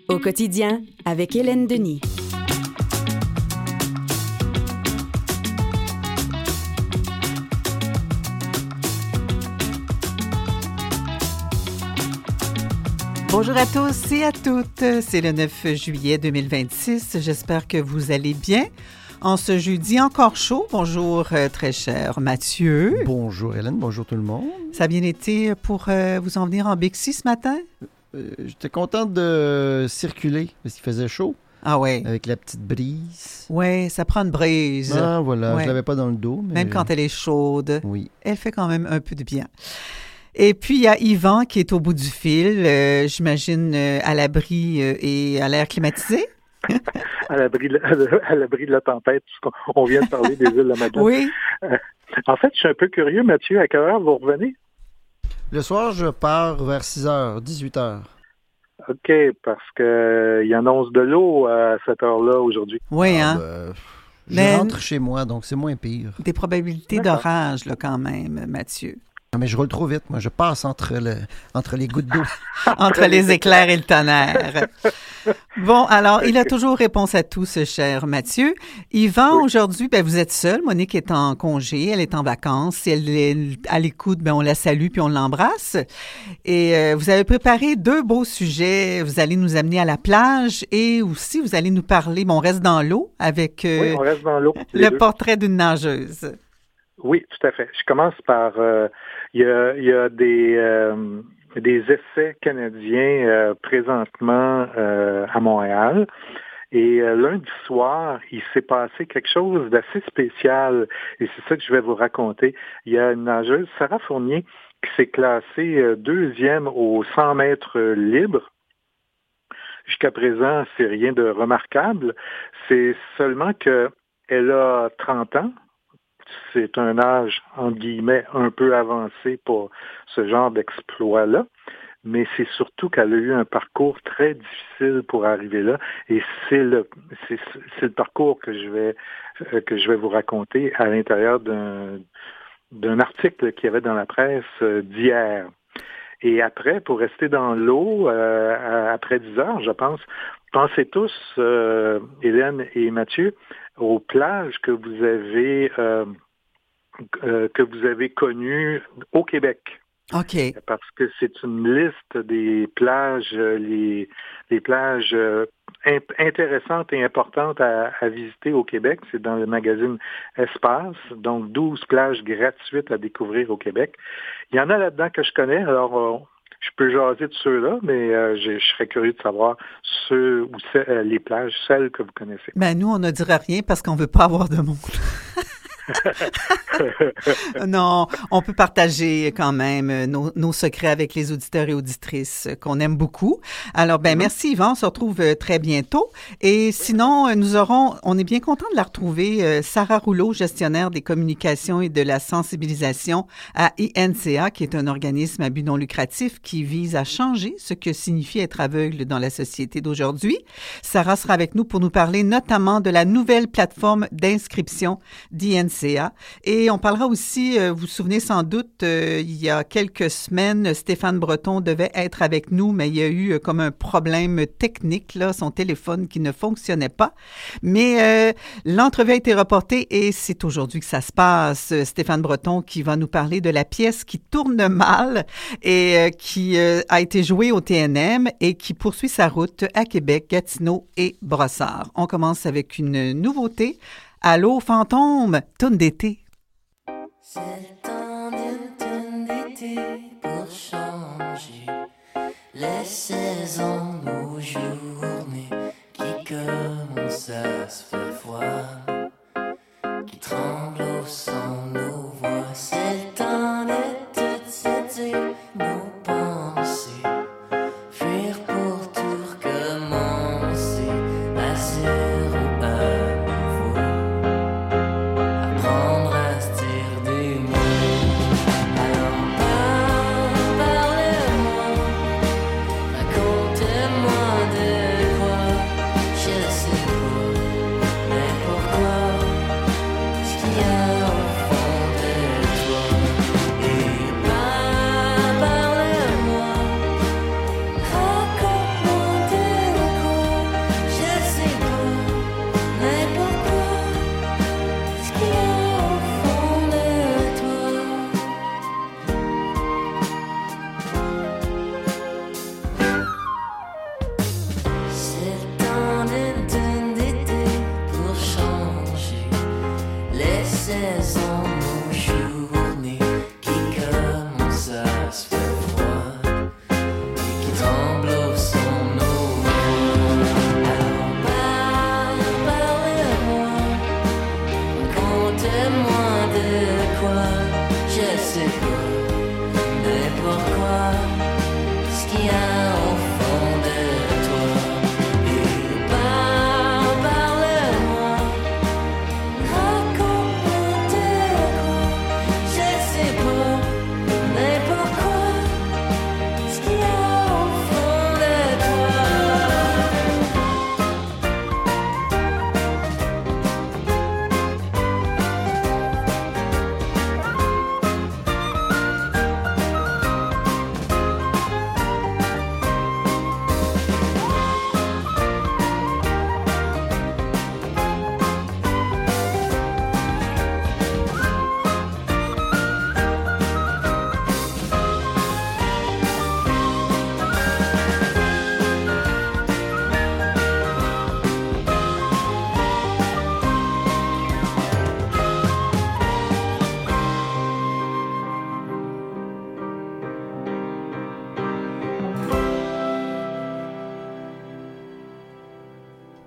Au quotidien, avec Hélène Denis. Bonjour à tous et à toutes. C'est le 9 juillet 2026. J'espère que vous allez bien. En ce jeudi encore chaud, bonjour très cher Mathieu. Bonjour Hélène, bonjour tout le monde. Ça a bien été pour vous en venir en Bixi ce matin? J'étais contente de circuler parce qu'il faisait chaud. Ah ouais. Avec la petite brise. Oui, ça prend une brise. Ah voilà, ouais. Je l'avais pas dans le dos. Mais... Même quand elle est chaude. Oui. Elle fait quand même un peu de bien. Et puis, il y a Yvan qui est au bout du fil, j'imagine à l'abri et à l'air climatisé. à l'abri de la tempête, puisqu'on vient de parler des îles de la Madeleine. Oui. En fait, je suis un peu curieux, Mathieu, à quelle heure vous revenez? Le soir, je pars vers 6h, 18h. OK, parce qu'il annonce de l'eau à cette heure-là aujourd'hui. Oui, hein? Je rentre chez moi, donc c'est moins pire. Des probabilités d'orage, là, quand même, Mathieu. Non, mais je roule trop vite. Moi, je passe entre les gouttes d'eau. Entre les éclairs et le tonnerre. Bon, alors, il a toujours réponse à tout, ce cher Mathieu. Yvan, oui. Aujourd'hui, vous êtes seul. Monique est en congé, elle est en vacances. Si elle est à l'écoute, on la salue puis on l'embrasse. Et vous avez préparé 2 beaux sujets. Vous allez nous amener à la plage et aussi, vous allez nous parler, on reste dans l'eau avec oui, on reste dans l'eau, le portrait d'une nageuse. Oui, tout à fait. Je commence par... Il y a des essais canadiens présentement à Montréal. Et lundi soir, il s'est passé quelque chose d'assez spécial. Et c'est ça que je vais vous raconter. Il y a une nageuse, Sarah Fournier, qui s'est classée 2e aux 100 mètres libres. Jusqu'à présent, c'est rien de remarquable. C'est seulement qu'elle a 30 ans. C'est un âge, entre guillemets, un peu avancé pour ce genre d'exploit-là, mais c'est surtout qu'elle a eu un parcours très difficile pour arriver là, et c'est le parcours que je vais vous raconter à l'intérieur d'un article qu'il y avait dans la presse d'hier. Et après, pour rester dans l'eau, après 10 heures, je pense, pensez tous, Hélène et Mathieu, aux plages que vous avez connues au Québec. OK. Parce que c'est une liste des plages, les plages intéressantes et importantes à visiter au Québec. C'est dans le magazine Espace, donc 12 plages gratuites à découvrir au Québec. Il y en a là-dedans que je connais, alors je peux jaser de ceux-là, mais je serais curieux de savoir les plages, celles que vous connaissez. Nous, on ne dirait rien parce qu'on ne veut pas avoir de monde. Non, on peut partager quand même nos secrets avec les auditeurs et auditrices qu'on aime beaucoup. Alors, merci Yvan, on se retrouve très bientôt. Et sinon, on est bien content de la retrouver, Sarah Rouleau, gestionnaire des communications et de la sensibilisation à INCA, qui est un organisme à but non lucratif qui vise à changer ce que signifie être aveugle dans la société d'aujourd'hui. Sarah sera avec nous pour nous parler notamment de la nouvelle plateforme d'inscription d'INCA. Et on parlera aussi, vous vous souvenez sans doute, il y a quelques semaines, Stéphane Breton devait être avec nous, mais il y a eu comme un problème technique, là, son téléphone qui ne fonctionnait pas. Mais l'entrevue a été reportée et c'est aujourd'hui que ça se passe. Stéphane Breton qui va nous parler de la pièce qui tourne mal et qui a été jouée au TNM et qui poursuit sa route à Québec, Gatineau et Brossard. On commence avec une nouveauté. Allô, fantôme, toune d'été. C'est le temps d'une toune d'été pour changer les saisons, nos journées qui commencent à se faire froid, qui tremblent au son de nos voix. C'est le temps de toutes s'étirer nos pensées, fuir pour tout recommencer à zéro. Racontez-moi de quoi je sais pas, mais pourquoi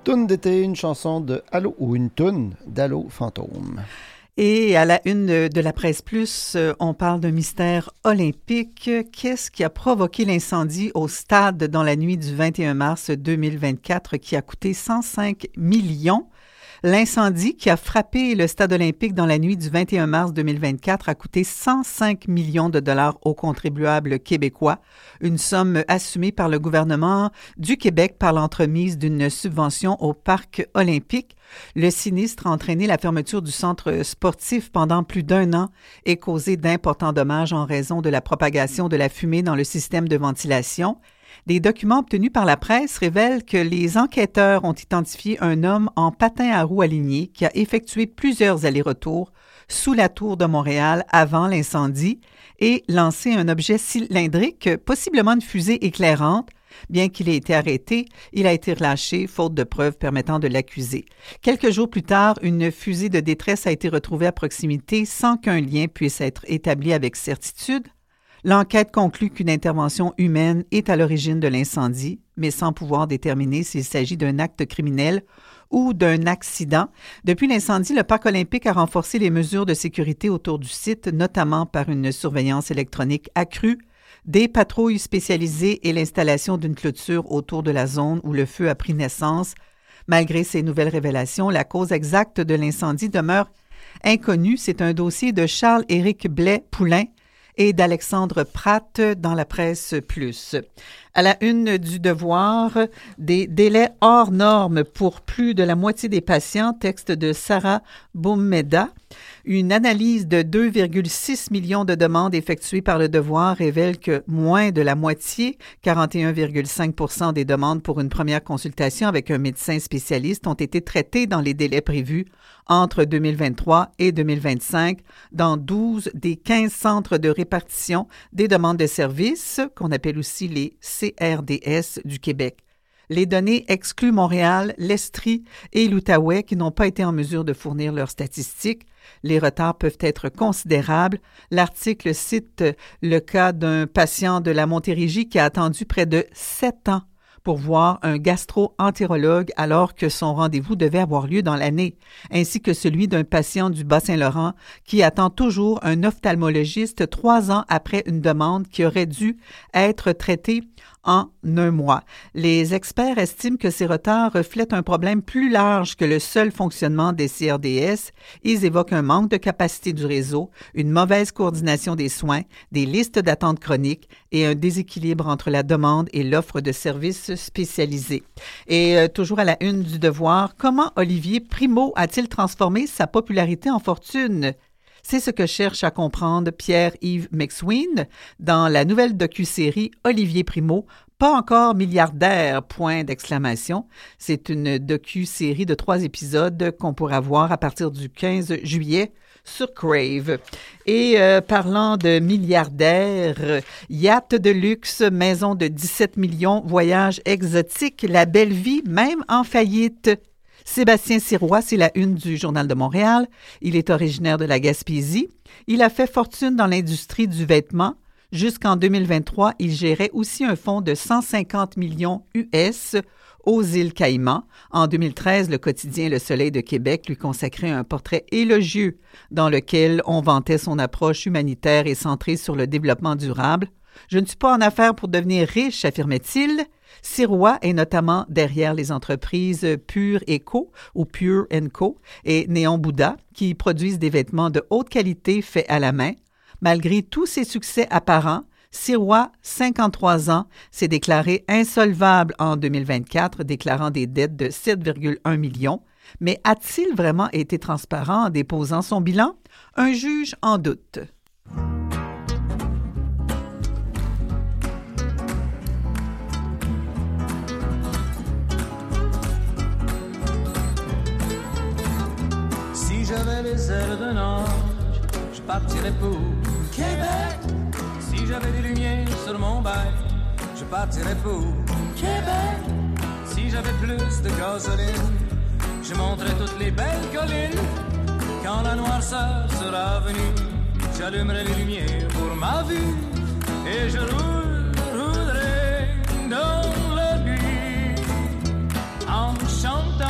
Toune d'été, une chanson de Allô, ou une toune d'Allô Fantôme. Et à la une de la Presse Plus, on parle d'un mystère olympique. Qu'est-ce qui a provoqué l'incendie au stade dans la nuit du 21 mars 2024 qui a coûté 105 millions? L'incendie qui a frappé le stade olympique dans la nuit du 21 mars 2024 a coûté 105 millions de dollars aux contribuables québécois, une somme assumée par le gouvernement du Québec par l'entremise d'une subvention au parc olympique. Le sinistre a entraîné la fermeture du centre sportif pendant plus d'1 an et causé d'importants dommages en raison de la propagation de la fumée dans le système de ventilation. Des documents obtenus par la presse révèlent que les enquêteurs ont identifié un homme en patin à roues alignées qui a effectué plusieurs allers-retours sous la tour de Montréal avant l'incendie et lancé un objet cylindrique, possiblement une fusée éclairante. Bien qu'il ait été arrêté, il a été relâché, faute de preuves permettant de l'accuser. Quelques jours plus tard, une fusée de détresse a été retrouvée à proximité sans qu'un lien puisse être établi avec certitude. L'enquête conclut qu'une intervention humaine est à l'origine de l'incendie, mais sans pouvoir déterminer s'il s'agit d'un acte criminel ou d'un accident. Depuis l'incendie, le Parc olympique a renforcé les mesures de sécurité autour du site, notamment par une surveillance électronique accrue, des patrouilles spécialisées et l'installation d'une clôture autour de la zone où le feu a pris naissance. Malgré ces nouvelles révélations, la cause exacte de l'incendie demeure inconnue. C'est un dossier de Charles-Éric Blais-Poulain et d'Alexandre Pratt dans la Presse Plus. À la une du Devoir, des délais hors normes pour plus de la moitié des patients, texte de Sarah Boumeda. Une analyse de 2,6 millions de demandes effectuées par le Devoir révèle que moins de la moitié, 41,5 % des demandes pour une première consultation avec un médecin spécialiste ont été traitées dans les délais prévus entre 2023 et 2025 dans 12 des 15 centres de répartition des demandes de services, qu'on appelle aussi les CRDS du Québec. Les données excluent Montréal, l'Estrie et l'Outaouais qui n'ont pas été en mesure de fournir leurs statistiques. Les retards peuvent être considérables. L'article cite le cas d'un patient de la Montérégie qui a attendu près de 7 ans pour voir un gastro-entérologue alors que son rendez-vous devait avoir lieu dans l'année, ainsi que celui d'un patient du Bas-Saint-Laurent qui attend toujours un ophtalmologiste 3 ans après une demande qui aurait dû être traitée en 1 mois. Les experts estiment que ces retards reflètent un problème plus large que le seul fonctionnement des CRDS. Ils évoquent un manque de capacité du réseau, une mauvaise coordination des soins, des listes d'attente chroniques et un déséquilibre entre la demande et l'offre de services spécialisés. Et toujours à la une du Devoir, comment Olivier Primo a-t-il transformé sa popularité en fortune? C'est ce que cherche à comprendre Pierre-Yves McSween dans la nouvelle docu-série Olivier Primo, pas encore milliardaire, point d'exclamation. C'est une docu-série de 3 épisodes qu'on pourra voir à partir du 15 juillet sur Crave. Et parlant de milliardaires, yacht de luxe, maison de 17 millions, voyage exotique, la belle vie, même en faillite. Sébastien Sirois, c'est la une du Journal de Montréal. Il est originaire de la Gaspésie. Il a fait fortune dans l'industrie du vêtement. Jusqu'en 2023, il gérait aussi un fonds de 150 millions US aux îles Caïmans. En 2013, le quotidien Le Soleil de Québec lui consacrait un portrait élogieux dans lequel on vantait son approche humanitaire et centrée sur le développement durable. « Je ne suis pas en affaires pour devenir riche », affirmait-il. Sirois est notamment derrière les entreprises Pure Co ou Pure & Co et Néon Bouddha qui produisent des vêtements de haute qualité faits à la main. Malgré tous ses succès apparents, Sirois, 53 ans, s'est déclaré insolvable en 2024, déclarant des dettes de 7,1 millions. Mais a-t-il vraiment été transparent en déposant son bilan? Un juge en doute. Si j'avais les ailes d'un ange, je partirais pour Québec. Si j'avais des lumières sur mon bail, je partirais pour Québec. Si j'avais plus de gasoline, je monterais toutes les belles collines. Quand la noirceur sera venue, j'allumerai les lumières pour ma vue et je roulerai dans la nuit en chantant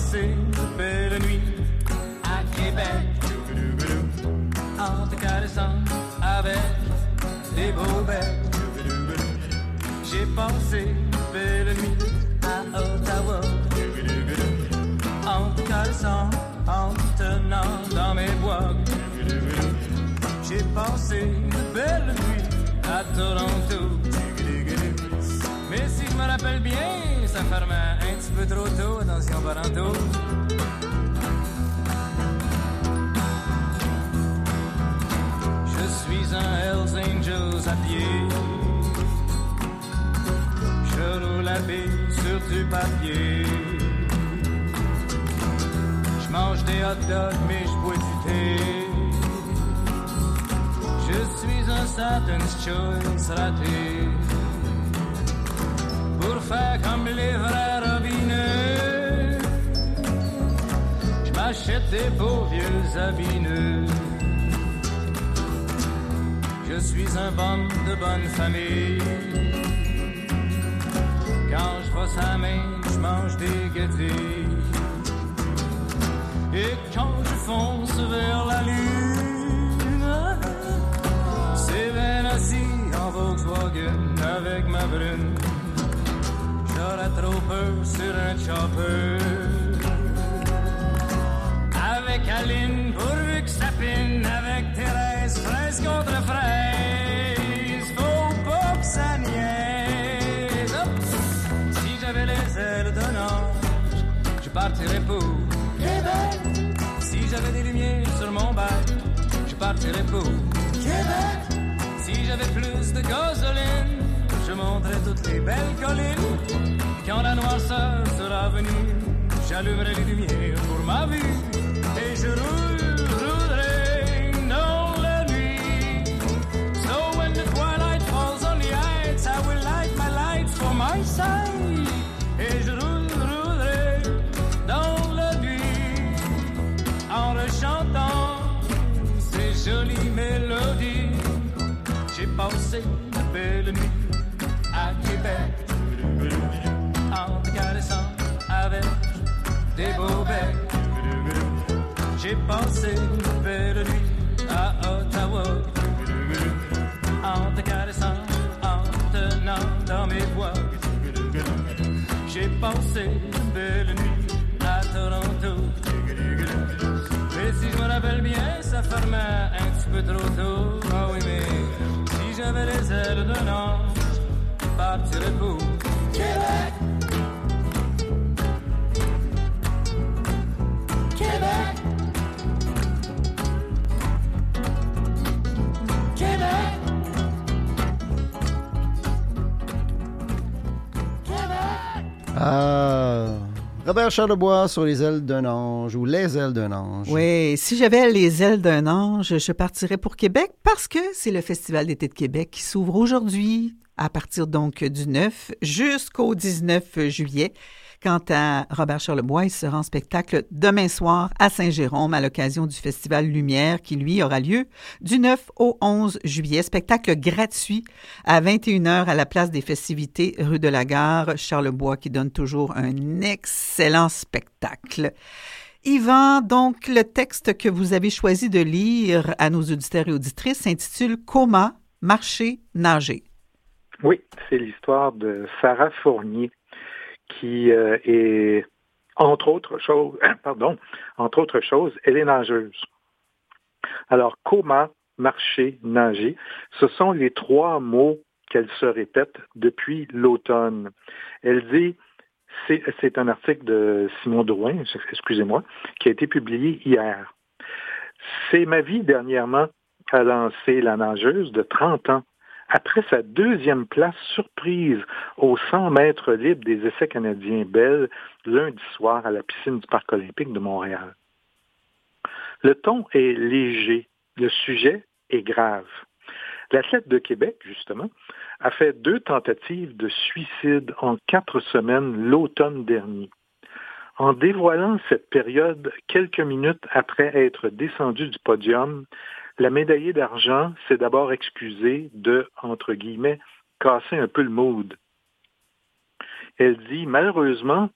passé de belles nuits à Québec, en te caressant avec des beaux becs. J'ai passé de belles nuits à Ottawa, en te caressant, en te tenant dans mes bois. J'ai passé de belles nuits à Toronto. Mais si je me rappelle bien, ça ferme un petit peu trop tôt, attention parento. Je suis un Hells Angels à pied. Je roule à pied sur du papier. Je mange des hot dogs, mais je bois du thé. Je suis un Satan's Choice raté. Pour faire comme les vrais robineux, je m'achète des beaux vieux habits neufs. Je suis un bum de bonne famille. Quand je brosse la main, je mange des guettis. Et quand je fonce vers la lune, c'est bien assis en Volkswagen avec ma brune. J'aurais trop peur sur un chopper avec Aline, pourvu que ça pine. Avec Thérèse, fraise contre fraise, faut pas que ça niaise. Si j'avais les ailes d'un ange, je partirais pour Québec. Si j'avais des lumières sur mon bac, je partirais pour Québec. Si j'avais plus de gasoline, je monterai toutes les belles collines. Quand la noirceur sera venue, j'allumerai les lumières pour ma vue. Et je roulerai dans la nuit. So when the twilight falls on the heights, I will light my lights for my side. Et je roulerai dans la nuit en rechantant ces jolies mélodies. J'ai passé de belles nuits à Québec, en te caressant avec des beaux becs. J'ai passé de belles nuits à Ottawa, en te caressant, en te tenant dans mes bois. J'ai passé de belles nuits à Toronto. Mais si je me rappelle bien, ça fermait un petit peu trop tôt. Ah oui, mais si j'avais les ailes d'un ange, je partirais pour Québec. Québec. Québec. Robert Charlebois sur les ailes d'un ange ou les ailes d'un ange. Oui, si j'avais les ailes d'un ange, je partirais pour Québec parce que c'est le Festival d'été de Québec qui s'ouvre aujourd'hui à partir donc du 9 jusqu'au 19 juillet. Quant à Robert Charlebois, il sera en spectacle demain soir à Saint-Jérôme à l'occasion du Festival Lumière qui, lui, aura lieu du 9 au 11 juillet. Spectacle gratuit à 21h à la place des festivités rue de la Gare. Charlebois qui donne toujours un excellent spectacle. Yvan, donc, le texte que vous avez choisi de lire à nos auditeurs et auditrices s'intitule « Coma, marcher, nager ». Oui, c'est l'histoire de Sarah Fournier, qui est, entre autres choses, elle est nageuse. Alors, coma, marcher, nager, ce sont les trois mots qu'elle se répète depuis l'automne. Elle dit, c'est un article de Simon Drouin, excusez-moi, qui a été publié hier. C'est ma vie dernièrement, a lancé la nageuse de 30 ans. Après sa deuxième place surprise aux 100 mètres libres des essais canadiens Bell, lundi soir à la piscine du Parc olympique de Montréal. Le ton est léger, le sujet est grave. L'athlète de Québec, justement, a fait 2 tentatives de suicide en 4 semaines l'automne dernier. En dévoilant cette période quelques minutes après être descendu du podium, la médaillée d'argent s'est d'abord excusée de, entre guillemets, casser un peu le mood. Elle dit, malheureusement,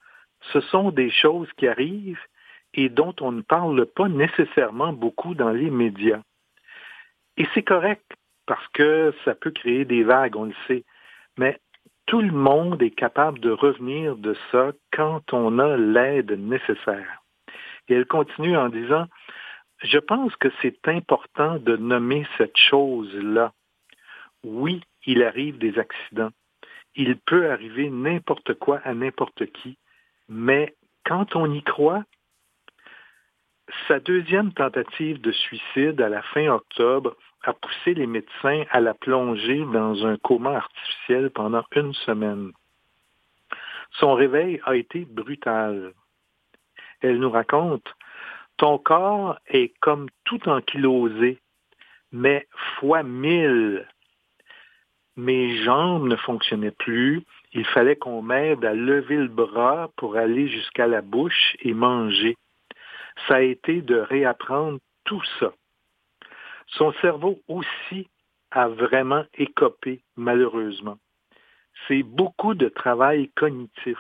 ce sont des choses qui arrivent et dont on ne parle pas nécessairement beaucoup dans les médias. Et c'est correct, parce que ça peut créer des vagues, on le sait. Mais tout le monde est capable de revenir de ça quand on a l'aide nécessaire. Et elle continue en disant, « Je pense que c'est important de nommer cette chose-là. Oui, il arrive des accidents. Il peut arriver n'importe quoi à n'importe qui. Mais quand on y croit, sa deuxième tentative de suicide à la fin octobre a poussé les médecins à la plonger dans un coma artificiel pendant 1 semaine. Son réveil a été brutal. Elle nous raconte, « Ton corps est comme tout ankylosé, mais fois 1000. Mes jambes ne fonctionnaient plus. Il fallait qu'on m'aide à lever le bras pour aller jusqu'à la bouche et manger. Ça a été de réapprendre tout ça. Son cerveau aussi a vraiment écopé, malheureusement. C'est beaucoup de travail cognitif.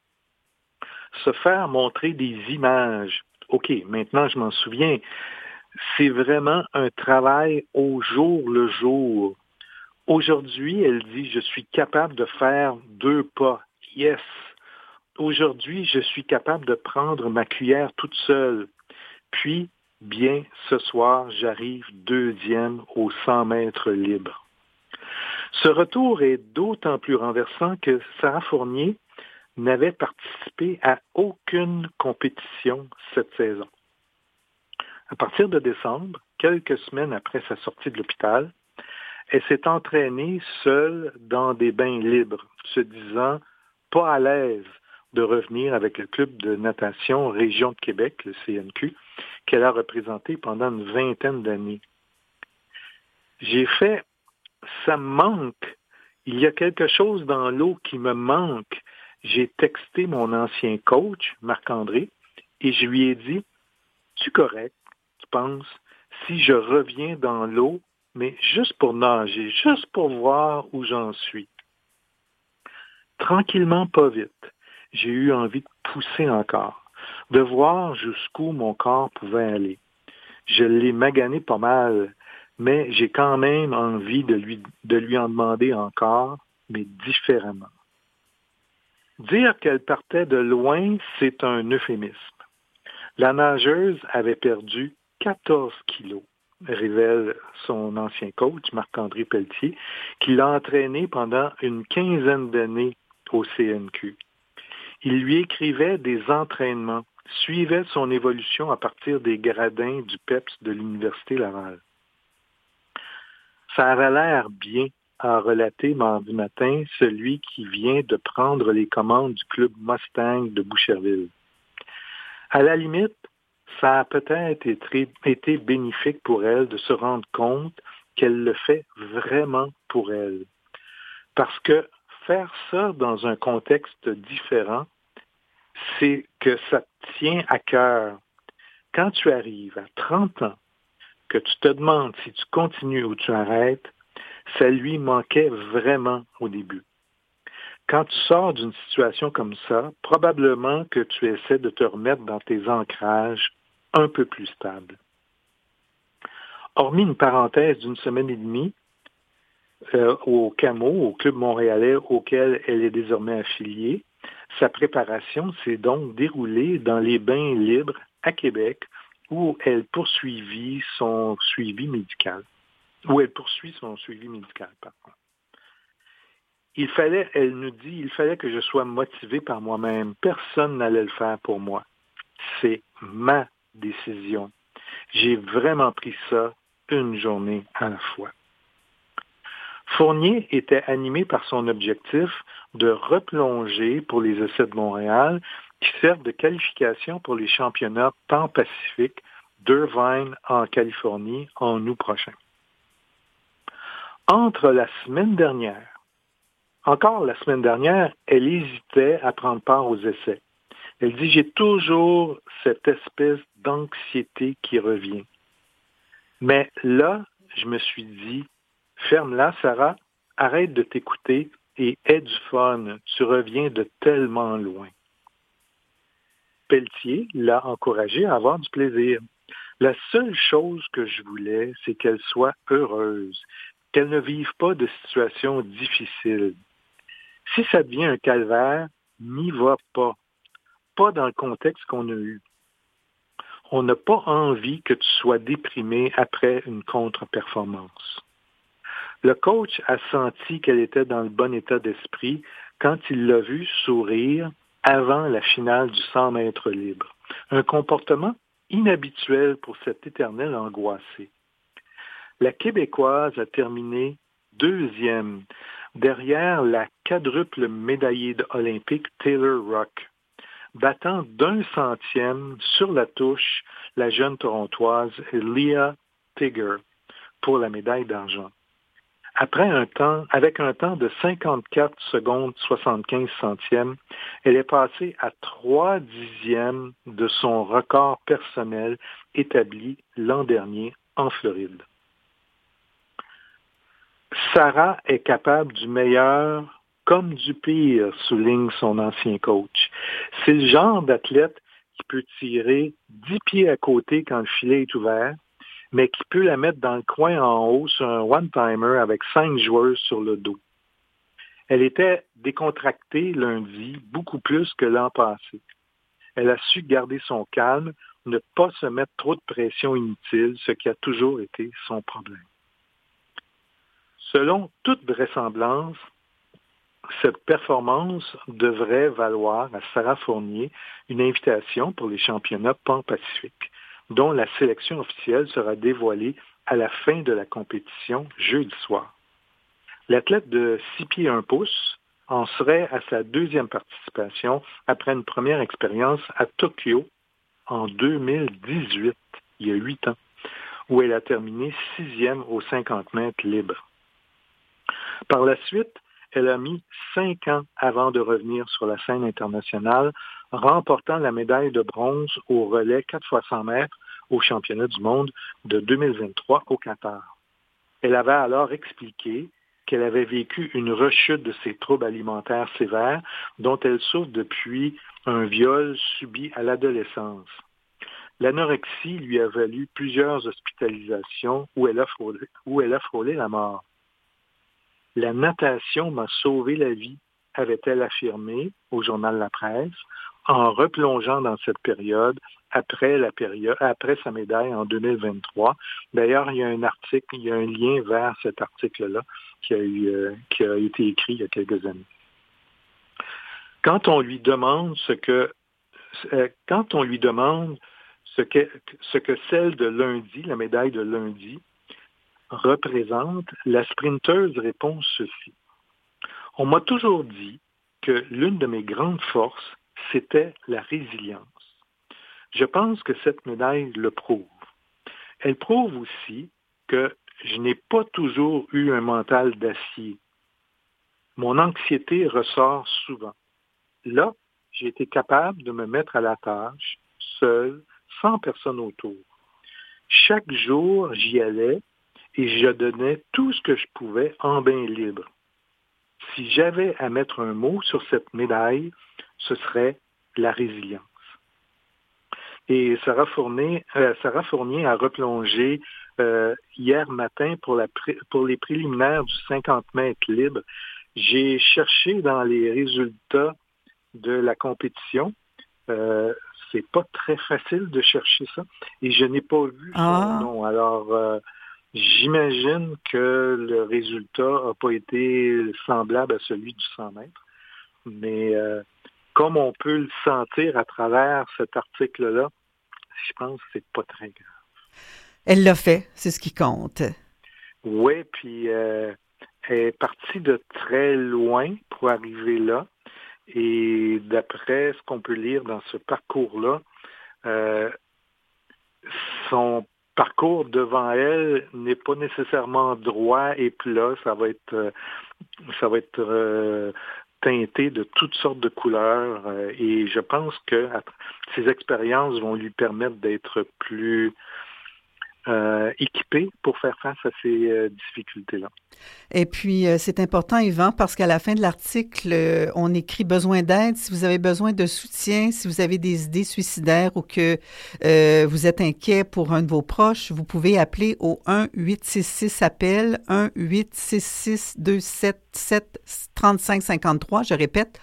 Se faire montrer des images. OK, maintenant je m'en souviens. C'est vraiment un travail au jour le jour. Aujourd'hui, elle dit, je suis capable de faire 2 pas. Yes. Aujourd'hui, je suis capable de prendre ma cuillère toute seule. Puis, bien, ce soir, j'arrive 2e aux 100 mètres libres. Ce retour est d'autant plus renversant que Sarah Fournier n'avait participé à aucune compétition cette saison. À partir de décembre, quelques semaines après sa sortie de l'hôpital, elle s'est entraînée seule dans des bains libres, se disant pas à l'aise de revenir avec le club de natation Région de Québec, le CNQ, qu'elle a représenté pendant une 20aine d'années. J'ai fait, ça me manque. Il y a quelque chose dans l'eau qui me manque. J'ai texté mon ancien coach, Marc-André, et je lui ai dit, tu correct, tu penses, si je reviens dans l'eau, mais juste pour nager, juste pour voir où j'en suis. Tranquillement, pas vite, j'ai eu envie de pousser encore, de voir jusqu'où mon corps pouvait aller. Je l'ai magané pas mal, mais j'ai quand même envie de lui en demander encore, mais différemment. Dire qu'elle partait de loin, c'est un euphémisme. La nageuse avait perdu 14 kilos, révèle son ancien coach, Marc-André Pelletier, qui l'a entraîné pendant une 15aine d'années au CNQ. Il lui écrivait des entraînements, suivait son évolution à partir des gradins du PEPS de l'Université Laval. Ça avait l'air bien, a relaté mardi matin celui qui vient de prendre les commandes du club Mustang de Boucherville. À la limite, ça a peut-être été bénéfique pour elle de se rendre compte qu'elle le fait vraiment pour elle. Parce que faire ça dans un contexte différent, c'est que ça te tient à cœur. Quand tu arrives à 30 ans, que tu te demandes si tu continues ou tu arrêtes, ça lui manquait vraiment au début. Quand tu sors d'une situation comme ça, probablement que tu essaies de te remettre dans tes ancrages un peu plus stables. Hormis une parenthèse d'une semaine et demie au CAMO, au Club montréalais auquel elle est désormais affiliée, sa préparation s'est donc déroulée dans les bains libres à Québec où elle poursuit son suivi médical. Par contre. Elle nous dit, il fallait que je sois motivé par moi-même. Personne n'allait le faire pour moi. C'est ma décision. J'ai vraiment pris ça une journée à la fois. Fournier était animé par son objectif de replonger pour les Essais de Montréal qui servent de qualification pour les championnats Pan-Pacifique d'Irvine en Californie en août prochain. Encore la semaine dernière, elle hésitait à prendre part aux essais. Elle dit, j'ai toujours cette espèce d'anxiété qui revient. Mais là, je me suis dit, ferme-la, Sarah, arrête de t'écouter et aie du fun. Tu reviens de tellement loin. Pelletier l'a encouragée à avoir du plaisir. La seule chose que je voulais, c'est qu'elle soit heureuse, qu'elle ne vive pas de situations difficiles. Si ça devient un calvaire, n'y va pas. Pas dans le contexte qu'on a eu. On n'a pas envie que tu sois déprimé après une contre-performance. Le coach a senti qu'elle était dans le bon état d'esprit quand il l'a vue sourire avant la finale du 100 mètres libre. Un comportement inhabituel pour cette éternelle angoissée. La Québécoise a terminé 2e, derrière la quadruple médaillée olympique Taylor Ruck, battant d'1 centième sur la touche la jeune Torontoise Leah Tigger pour la médaille d'argent. Avec un temps de 54 secondes 75 centièmes, elle est passée à 3 dixièmes de son record personnel établi l'an dernier en Floride. Sarah est capable du meilleur comme du pire, souligne son ancien coach. C'est le genre d'athlète qui peut tirer 10 pieds à côté quand le filet est ouvert, mais qui peut la mettre dans le coin en haut sur un one-timer avec 5 joueuses sur le dos. Elle était décontractée lundi, beaucoup plus que l'an passé. Elle a su garder son calme, ne pas se mettre trop de pression inutile, ce qui a toujours été son problème. Selon toute vraisemblance, cette performance devrait valoir à Sarah Fournier une invitation pour les championnats Pan-Pacifique, dont la sélection officielle sera dévoilée à la fin de la compétition jeudi soir. L'athlète de 6 pieds 1 pouce en serait à sa 2e participation après une première expérience à Tokyo en 2018, il y a 8 ans, où elle a terminé 6e aux 50 mètres libres. Par la suite, elle a mis 5 ans avant de revenir sur la scène internationale, remportant la médaille de bronze au relais 4x100 mètres au championnat du monde de 2023 au Qatar. Elle avait alors expliqué qu'elle avait vécu une rechute de ses troubles alimentaires sévères dont elle souffre depuis un viol subi à l'adolescence. L'anorexie lui a valu plusieurs hospitalisations où elle a frôlé la mort. La natation m'a sauvé la vie, avait-elle affirmé au journal La Presse, en replongeant dans cette période après sa médaille en 2023. D'ailleurs, il y a un lien vers cet article-là qui a été écrit il y a quelques années. Quand on lui demande ce que celle de lundi, la médaille de lundi, représente, la sprinteuse répond ceci. On m'a toujours dit que l'une de mes grandes forces, c'était la résilience. Je pense que cette médaille le prouve. Elle prouve aussi que je n'ai pas toujours eu un mental d'acier. Mon anxiété ressort souvent. Là, j'ai été capable de me mettre à la tâche, seul, sans personne autour. Chaque jour, j'y allais et je donnais tout ce que je pouvais en bain libre. Si j'avais à mettre un mot sur cette médaille, ce serait la résilience. Et Sarah Fournier a replongé hier matin pour les préliminaires du 50 mètres libre. J'ai cherché dans les résultats de la compétition. C'est pas très facile de chercher ça. Et je n'ai pas vu son nom. Alors, j'imagine que le résultat n'a pas été semblable à celui du 100 mètres. Mais comme on peut le sentir à travers cet article-là, je pense que c'est pas très grave. Elle l'a fait, c'est ce qui compte. Oui, puis elle est partie de très loin pour arriver là. Et d'après ce qu'on peut lire dans ce parcours-là, son parcours devant elle n'est pas nécessairement droit et plat. Ça va être teinté de toutes sortes de couleurs. Et je pense que ces expériences vont lui permettre d'être plus équipés pour faire face à ces difficultés-là. Et puis, c'est important, Yvan, parce qu'à la fin de l'article, on écrit « besoin d'aide ». Si vous avez besoin de soutien, si vous avez des idées suicidaires ou que vous êtes inquiet pour un de vos proches, vous pouvez appeler au 1-866-APPEL, 1-866-277-3553. Je répète,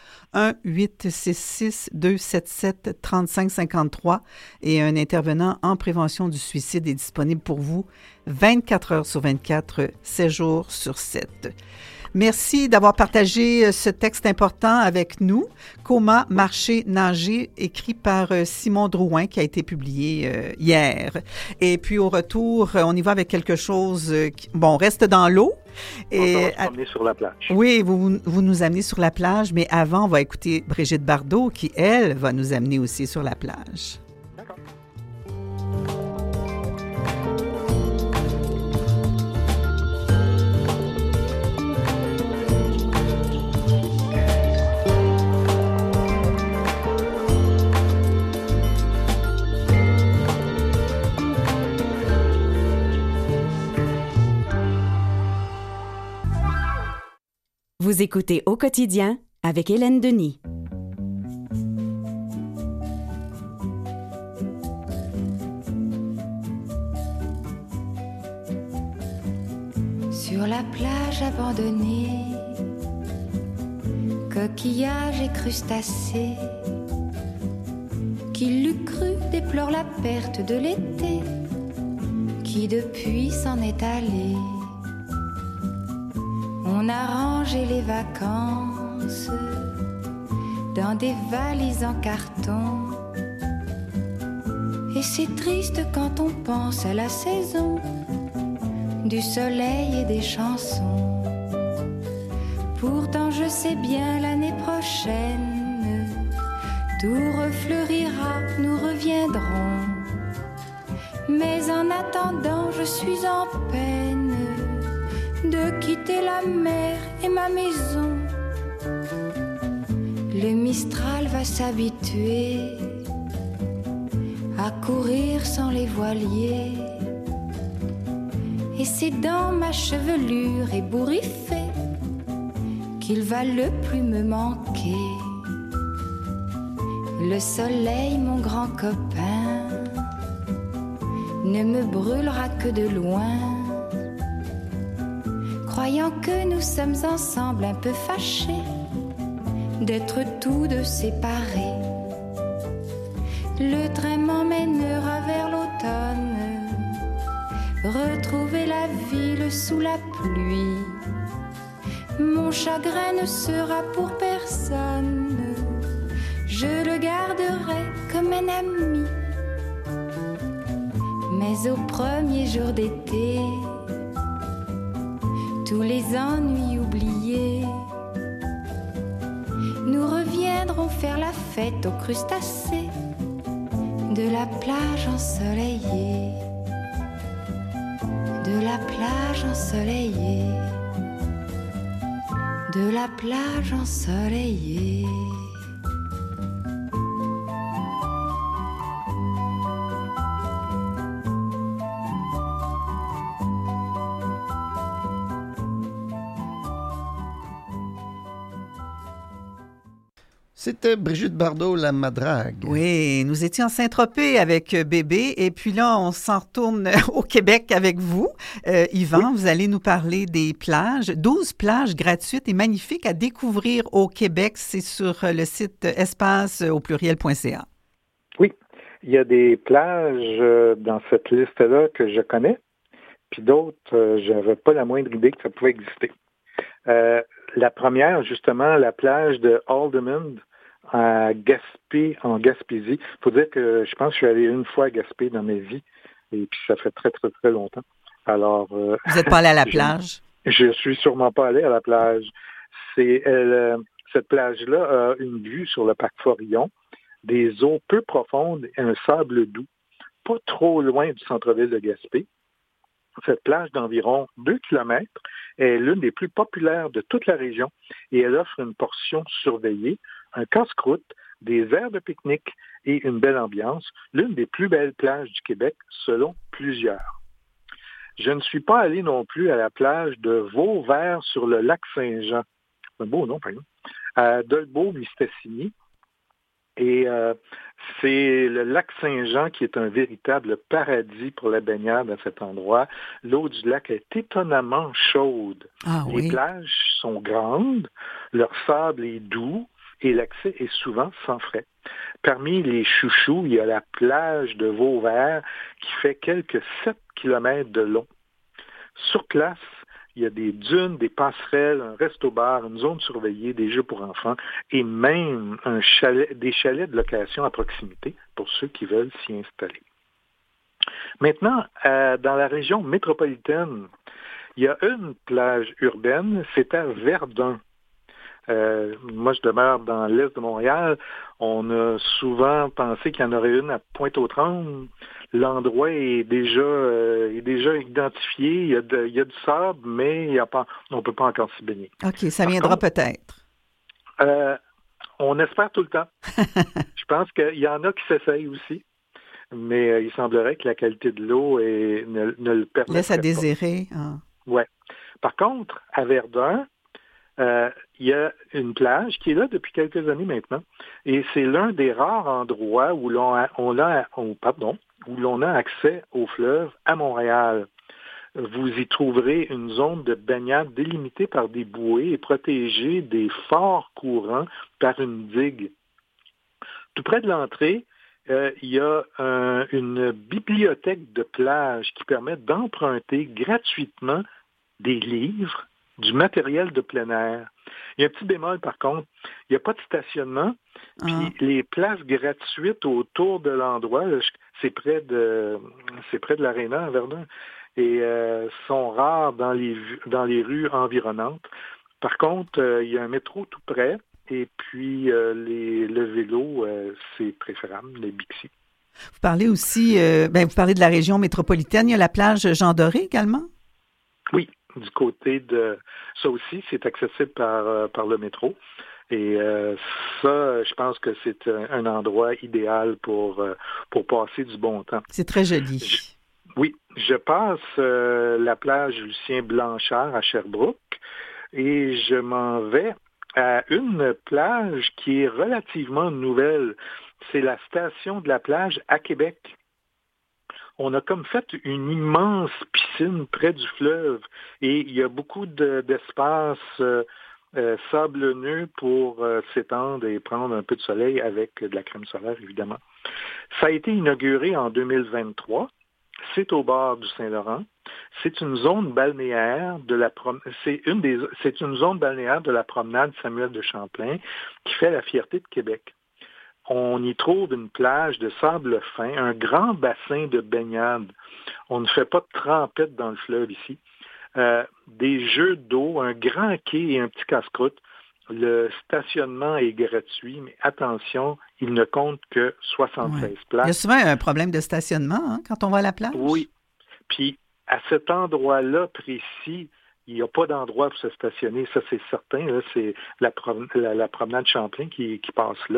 1-866-277-3553. Et un intervenant en prévention du suicide est disponible pour vous 24 heures sur 24, 7 jours sur 7. Merci d'avoir partagé ce texte important avec nous, Comment marcher, nager, écrit par Simon Drouin, qui a été publié hier. Et puis au retour, on y va avec quelque chose on reste dans l'eau. Et on va nous amener sur la plage. Oui, vous nous amenez sur la plage, mais avant, on va écouter Brigitte Bardot, qui, elle, va nous amener aussi sur la plage. D'accord. Vous écoutez Au quotidien avec Hélène Denis. Sur la plage abandonnée, coquillages et crustacés, qui l'eût cru déplore la perte de l'été, qui depuis s'en est allé. On a rangé les vacances dans des valises en carton. Et c'est triste quand on pense à la saison du soleil et des chansons. Pourtant je sais bien l'année prochaine tout refleurira, nous reviendrons. Mais en attendant je suis en peine de quitter la mer et ma maison. Le Mistral va s'habituer à courir sans les voiliers, et c'est dans ma chevelure ébouriffée qu'il va le plus me manquer. Le soleil, mon grand copain, ne me brûlera que de loin, croyant que nous sommes ensemble un peu fâchés d'être tous deux séparés. Le train m'emmènera vers l'automne, retrouver la ville sous la pluie. Mon chagrin ne sera pour personne, je le garderai comme un ami. Mais au premier jour d'été, tous les ennuis oubliés, nous reviendrons faire la fête aux crustacés de la plage ensoleillée, de la plage ensoleillée, de la plage ensoleillée. C'était Brigitte Bardot, la madrague. Oui, nous étions à Saint-Tropez avec Bébé, et puis là, on s'en retourne au Québec avec vous. Yvan, oui. Vous allez nous parler des plages, 12 plages gratuites et magnifiques à découvrir au Québec. C'est sur le site espace-au-pluriel.ca. Oui, il y a des plages dans cette liste-là que je connais, puis d'autres, je n'avais pas la moindre idée que ça pouvait exister. La première, justement, la plage de Haldimand, à Gaspé, en Gaspésie. Il faut dire que je pense que je suis allé une fois à Gaspé dans ma vie, et puis ça fait très, très, très longtemps. Alors, vous n'êtes pas allé à la plage? Je suis sûrement pas allé à la plage. Cette plage-là a une vue sur le parc Forillon, des eaux peu profondes et un sable doux, pas trop loin du centre-ville de Gaspé. Cette plage d'environ 2 km est l'une des plus populaires de toute la région et elle offre une portion surveillée, un casse-croûte, des aires de pique-nique et une belle ambiance, l'une des plus belles plages du Québec selon plusieurs. Je ne suis pas allé non plus à la plage de Vauvert sur le lac Saint-Jean. C'est un beau nom, par exemple. À Dolbeau-Mistassini. Et c'est le lac Saint-Jean qui est un véritable paradis pour la baignade à cet endroit. L'eau du lac est étonnamment chaude. Les plages sont grandes, leur sable est doux et l'accès est souvent sans frais. Parmi les chouchous, il y a la plage de Vauvert qui fait quelques 7 kilomètres de long. Sur place, il y a des dunes, des passerelles, un resto-bar, une zone surveillée, des jeux pour enfants et même des chalets de location à proximité pour ceux qui veulent s'y installer. Maintenant, dans la région métropolitaine, il y a une plage urbaine, c'est à Verdun. Moi, je demeure dans l'est de Montréal. On a souvent pensé qu'il y en aurait une à Pointe-aux-Trembles. L'endroit est déjà identifié. Il y a du sable, mais on ne peut pas encore s'y baigner. OK, ça viendra peut-être. On espère tout le temps. Je pense qu'il y en a qui s'essayent aussi, mais il semblerait que la qualité de l'eau ne le permette pas. Laisse à désirer. Ah. Ouais. Par contre, à Verdun, il y a une plage qui est là depuis quelques années maintenant, et c'est l'un des rares endroits où l'on a accès au fleuve à Montréal. Vous y trouverez une zone de baignade délimitée par des bouées et protégée des forts courants par une digue. Tout près de l'entrée, il y a une bibliothèque de plage qui permet d'emprunter gratuitement des livres, du matériel de plein air. Il y a un petit bémol, par contre, il n'y a pas de stationnement, puis les places gratuites autour de l'endroit, c'est près de l'aréna à Verdun, et sont rares dans les rues environnantes. Par contre, il y a un métro tout près, et puis le vélo, c'est préférable, les Bixi. Vous parlez aussi, vous parlez de la région métropolitaine, il y a la plage Jean Doré également? Oui. Du côté de ça aussi, c'est accessible par le métro. Et ça, je pense que c'est un endroit idéal pour passer du bon temps. C'est très joli. Je passe la plage Lucien Blanchard à Sherbrooke et je m'en vais à une plage qui est relativement nouvelle. C'est la station de la plage à Québec. On a comme fait une immense piscine près du fleuve et il y a beaucoup d'espace sablonneux pour s'étendre et prendre un peu de soleil avec de la crème solaire, évidemment. Ça a été inauguré en 2023. C'est au bord du Saint-Laurent. C'est une zone balnéaire c'est une zone balnéaire de la promenade Samuel de Champlain qui fait la fierté de Québec. On y trouve une plage de sable fin, un grand bassin de baignade. On ne fait pas de trempette dans le fleuve ici. Des jeux d'eau, un grand quai et un petit casse-croûte. Le stationnement est gratuit, mais attention, il ne compte que 76 places. Il y a souvent un problème de stationnement quand on va à la plage. Oui. Puis, à cet endroit-là précis, il n'y a pas d'endroit pour se stationner. Ça, c'est certain. Là, c'est la promenade Champlain qui passe là.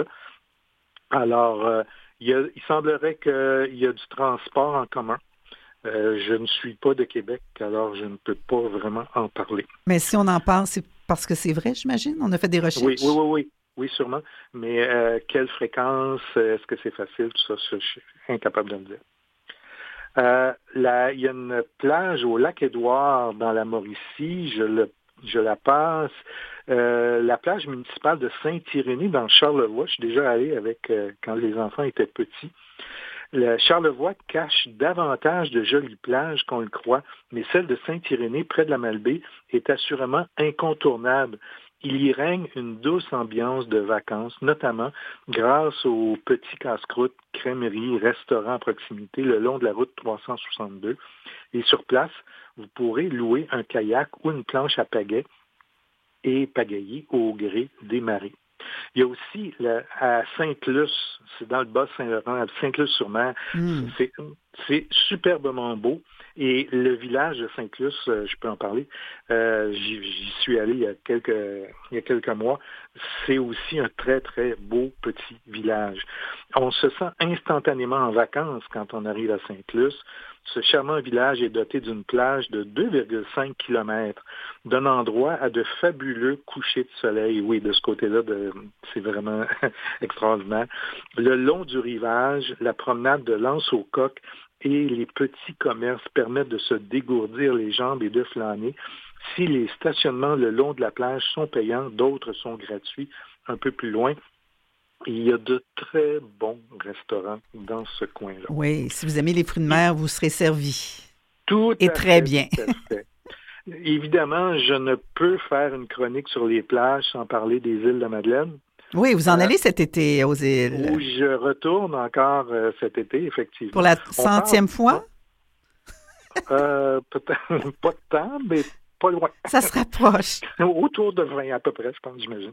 Alors, il semblerait qu'il y a du transport en commun. Je ne suis pas de Québec, alors je ne peux pas vraiment en parler. Mais si on en parle, c'est parce que c'est vrai, j'imagine? On a fait des recherches? Oui, sûrement. Mais quelle fréquence? Est-ce que c'est facile? Tout ça, je suis incapable de le dire. Il y a une plage au lac Édouard dans la Mauricie. Je la passe. La plage municipale de Saint-Irénée dans Charlevoix. Je suis déjà allé quand les enfants étaient petits. Le Charlevoix cache davantage de jolies plages qu'on le croit, mais celle de Saint-Irénée, près de la Malbaie, est assurément incontournable. Il y règne une douce ambiance de vacances, notamment grâce aux petits casse-croûtes, crèmeries, restaurants à proximité le long de la route 362. Et sur place, vous pourrez louer un kayak ou une planche à pagaie et pagayer au gré des marées. Il y a aussi à Sainte-Luce, c'est dans le Bas-Saint-Laurent, à Sainte-Luce-sur-Mer, C'est superbement beau. Et le village de Sainte-Luce, je peux en parler, j'y suis allé il y a quelques mois. C'est aussi un très, très beau petit village. On se sent instantanément en vacances quand on arrive à Sainte-Luce. Ce charmant village est doté d'une plage de 2,5 km, d'un endroit à de fabuleux couchers de soleil. Oui, de ce côté-là, c'est vraiment extraordinaire. Le long du rivage, la promenade de l'Anse aux Coques et les petits commerces permettent de se dégourdir les jambes et de flâner. Si les stationnements le long de la plage sont payants, d'autres sont gratuits un peu plus loin. Il y a de très bons restaurants dans ce coin-là. Oui, si vous aimez les fruits de mer, vous serez servi. Tout et à très fait, bien. Tout à fait. Évidemment, je ne peux faire une chronique sur les plages sans parler des îles de Madeleine. Oui, vous en allez cet été aux îles. Où je retourne encore cet été, effectivement. Pour la 100e fois? Peut-être pas de temps, mais pas loin. Ça se rapproche. Autour de 20 à peu près, je pense, j'imagine.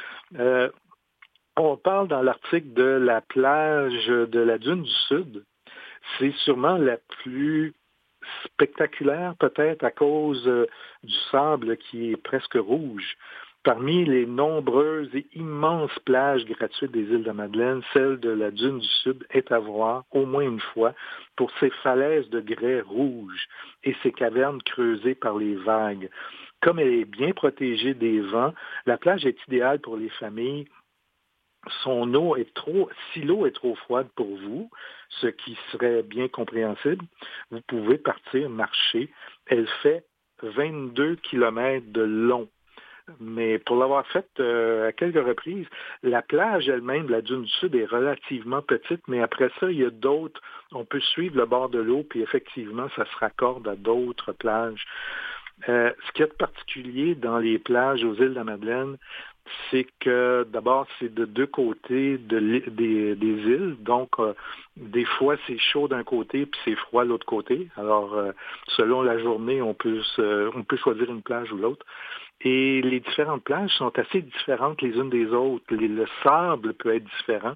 On parle dans l'article de la plage de la Dune du Sud. C'est sûrement la plus spectaculaire, peut-être à cause du sable qui est presque rouge. Parmi les nombreuses et immenses plages gratuites des îles de Madeleine, celle de la Dune du Sud est à voir au moins une fois pour ses falaises de grès rouge et ses cavernes creusées par les vagues. Comme elle est bien protégée des vents, la plage est idéale pour les familles. Si l'eau est trop froide pour vous, ce qui serait bien compréhensible, vous pouvez partir marcher. Elle fait 22 km de long. Mais pour l'avoir faite à quelques reprises, la plage elle-même de la Dune du Sud est relativement petite, mais après ça, il y a d'autres. On peut suivre le bord de l'eau, puis effectivement, ça se raccorde à d'autres plages. Ce qu'il y a de particulier dans les plages aux îles de la Madeleine, c'est que d'abord, c'est de deux côtés des îles. Donc, des fois, c'est chaud d'un côté puis c'est froid de l'autre côté. Alors, selon la journée, on peut choisir une plage ou l'autre. Et les différentes plages sont assez différentes les unes des autres. Le sable peut être différent.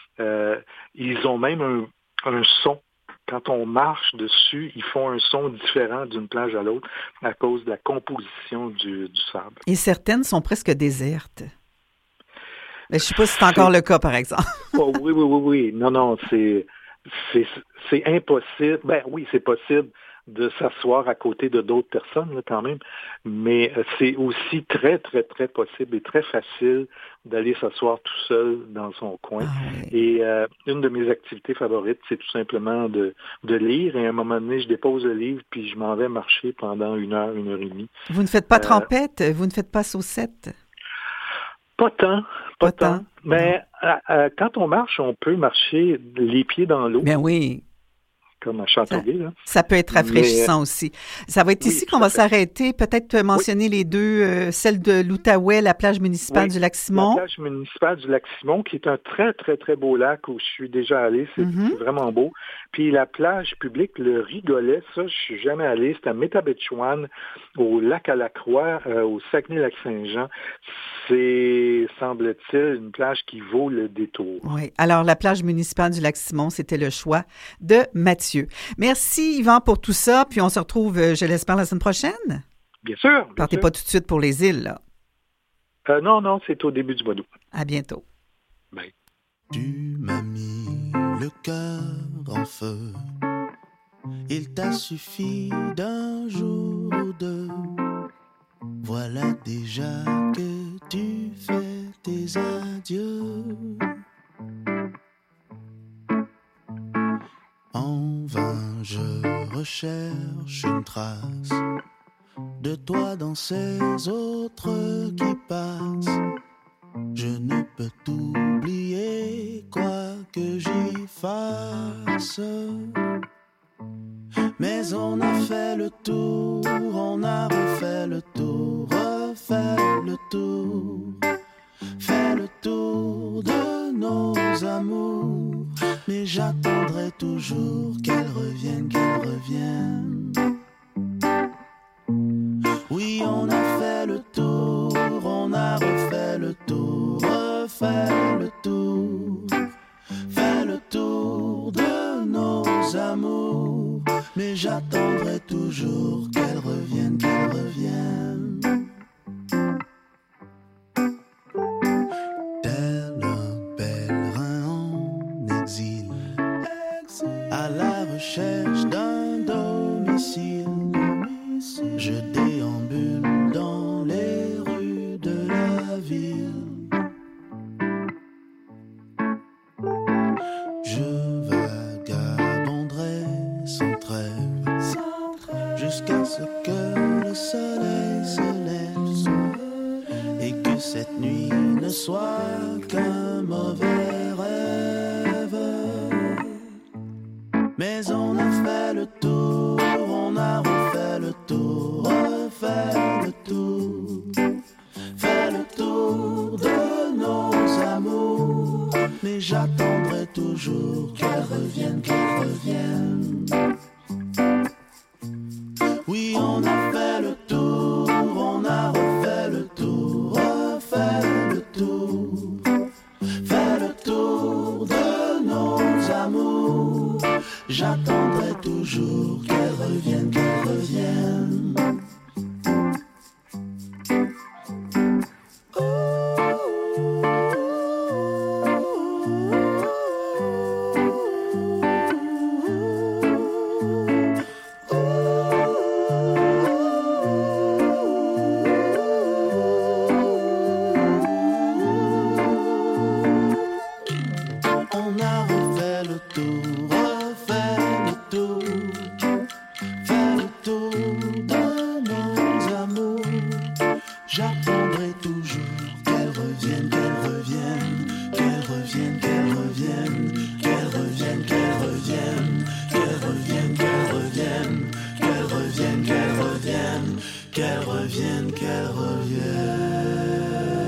Ils ont même un son. Quand on marche dessus, ils font un son différent d'une plage à l'autre à cause de la composition du sable. Et certaines sont presque désertes. Mais je ne sais pas si c'est encore le cas, par exemple. Oh, oui. Non, c'est impossible. Ben oui, c'est possible de s'asseoir à côté de d'autres personnes, là, quand même. Mais c'est aussi très, très, très possible et très facile d'aller s'asseoir tout seul dans son coin. Ah, oui. Et une de mes activités favorites, c'est tout simplement de lire. Et à un moment donné, je dépose le livre, puis je m'en vais marcher pendant 1 heure, 1 heure et demie. Vous ne faites pas trempette? Vous ne faites pas saucette? Pas tant. Mais quand on marche, on peut marcher les pieds dans l'eau. Bien oui. Comme à Châteauguay, là. Ça peut être rafraîchissant aussi. Ça va être ici qu'on va s'arrêter. Peut-être mentionner les deux, celle de l'Outaouais, la plage municipale du Lac-Simon. La plage municipale du Lac-Simon, qui est un très, très, très beau lac où je suis déjà allé. C'est vraiment beau. Puis la plage publique, le Rigolet, ça, je suis jamais allé. C'est à Métabetchouan, au lac à la Croix, au Saguenay-Lac-Saint-Jean. C'est, semble-t-il, une plage qui vaut le détour. Oui. Alors, la plage municipale du Lac-Simon, c'était le choix de Mathieu. Merci, Yvan, pour tout ça. Puis on se retrouve, je l'espère, la semaine prochaine. Bien sûr. Partez pas tout de suite pour les îles, là. Non, c'est au début du mois d'août. À bientôt. Bye. Tu m'as mis le cœur en feu. Il t'a suffi d'un jour ou deux. Voilà déjà que tu fais tes adieux. En vain je recherche une trace de toi dans ces autres qui passent. Je ne peux t'oublier quoi que j'y fasse. Mais on a fait le tour, on a refait le tour, refait le tour, fait le tour de nos amours. Mais j'attendrai toujours qu'elle revienne, qu'elle revienne. Oui, on a fait le tour, on a refait le tour, refait le tour, fait le tour de nos amours. j'attendrai toujours qu'elle revienne, qu'elle revienne. Tel un pèlerin en exil, à la recherche d'un domicile, je déambule dans les rues de la ville. Je vagabonderai sans trêve jusqu'à ce que le soleil se lève et que cette nuit ne soit qu'un mauvais rêve. Mais on a fait le tour, on a refait le tour, refait le tour, fait le tour de nos amours. Mais j'attendrai toujours qu'elle revienne, qu'elle revienne. Oui, on a fait le tour, on a refait le tour, refait le tour, fait le tour de nos amours. J'attendrai toujours qu'elle revienne, qu'elle revienne. On a refait le tour, refait le tour, fait le tour de nos amours. J'attendrai toujours qu'elle revienne, qu'elle revienne, qu'elle revienne, qu'elle revienne, qu'elle revienne, qu'elle revienne, qu'elle revienne, qu'elle revienne, qu'elle revienne, qu'elle revienne, qu'elle revienne, qu'elle revienne.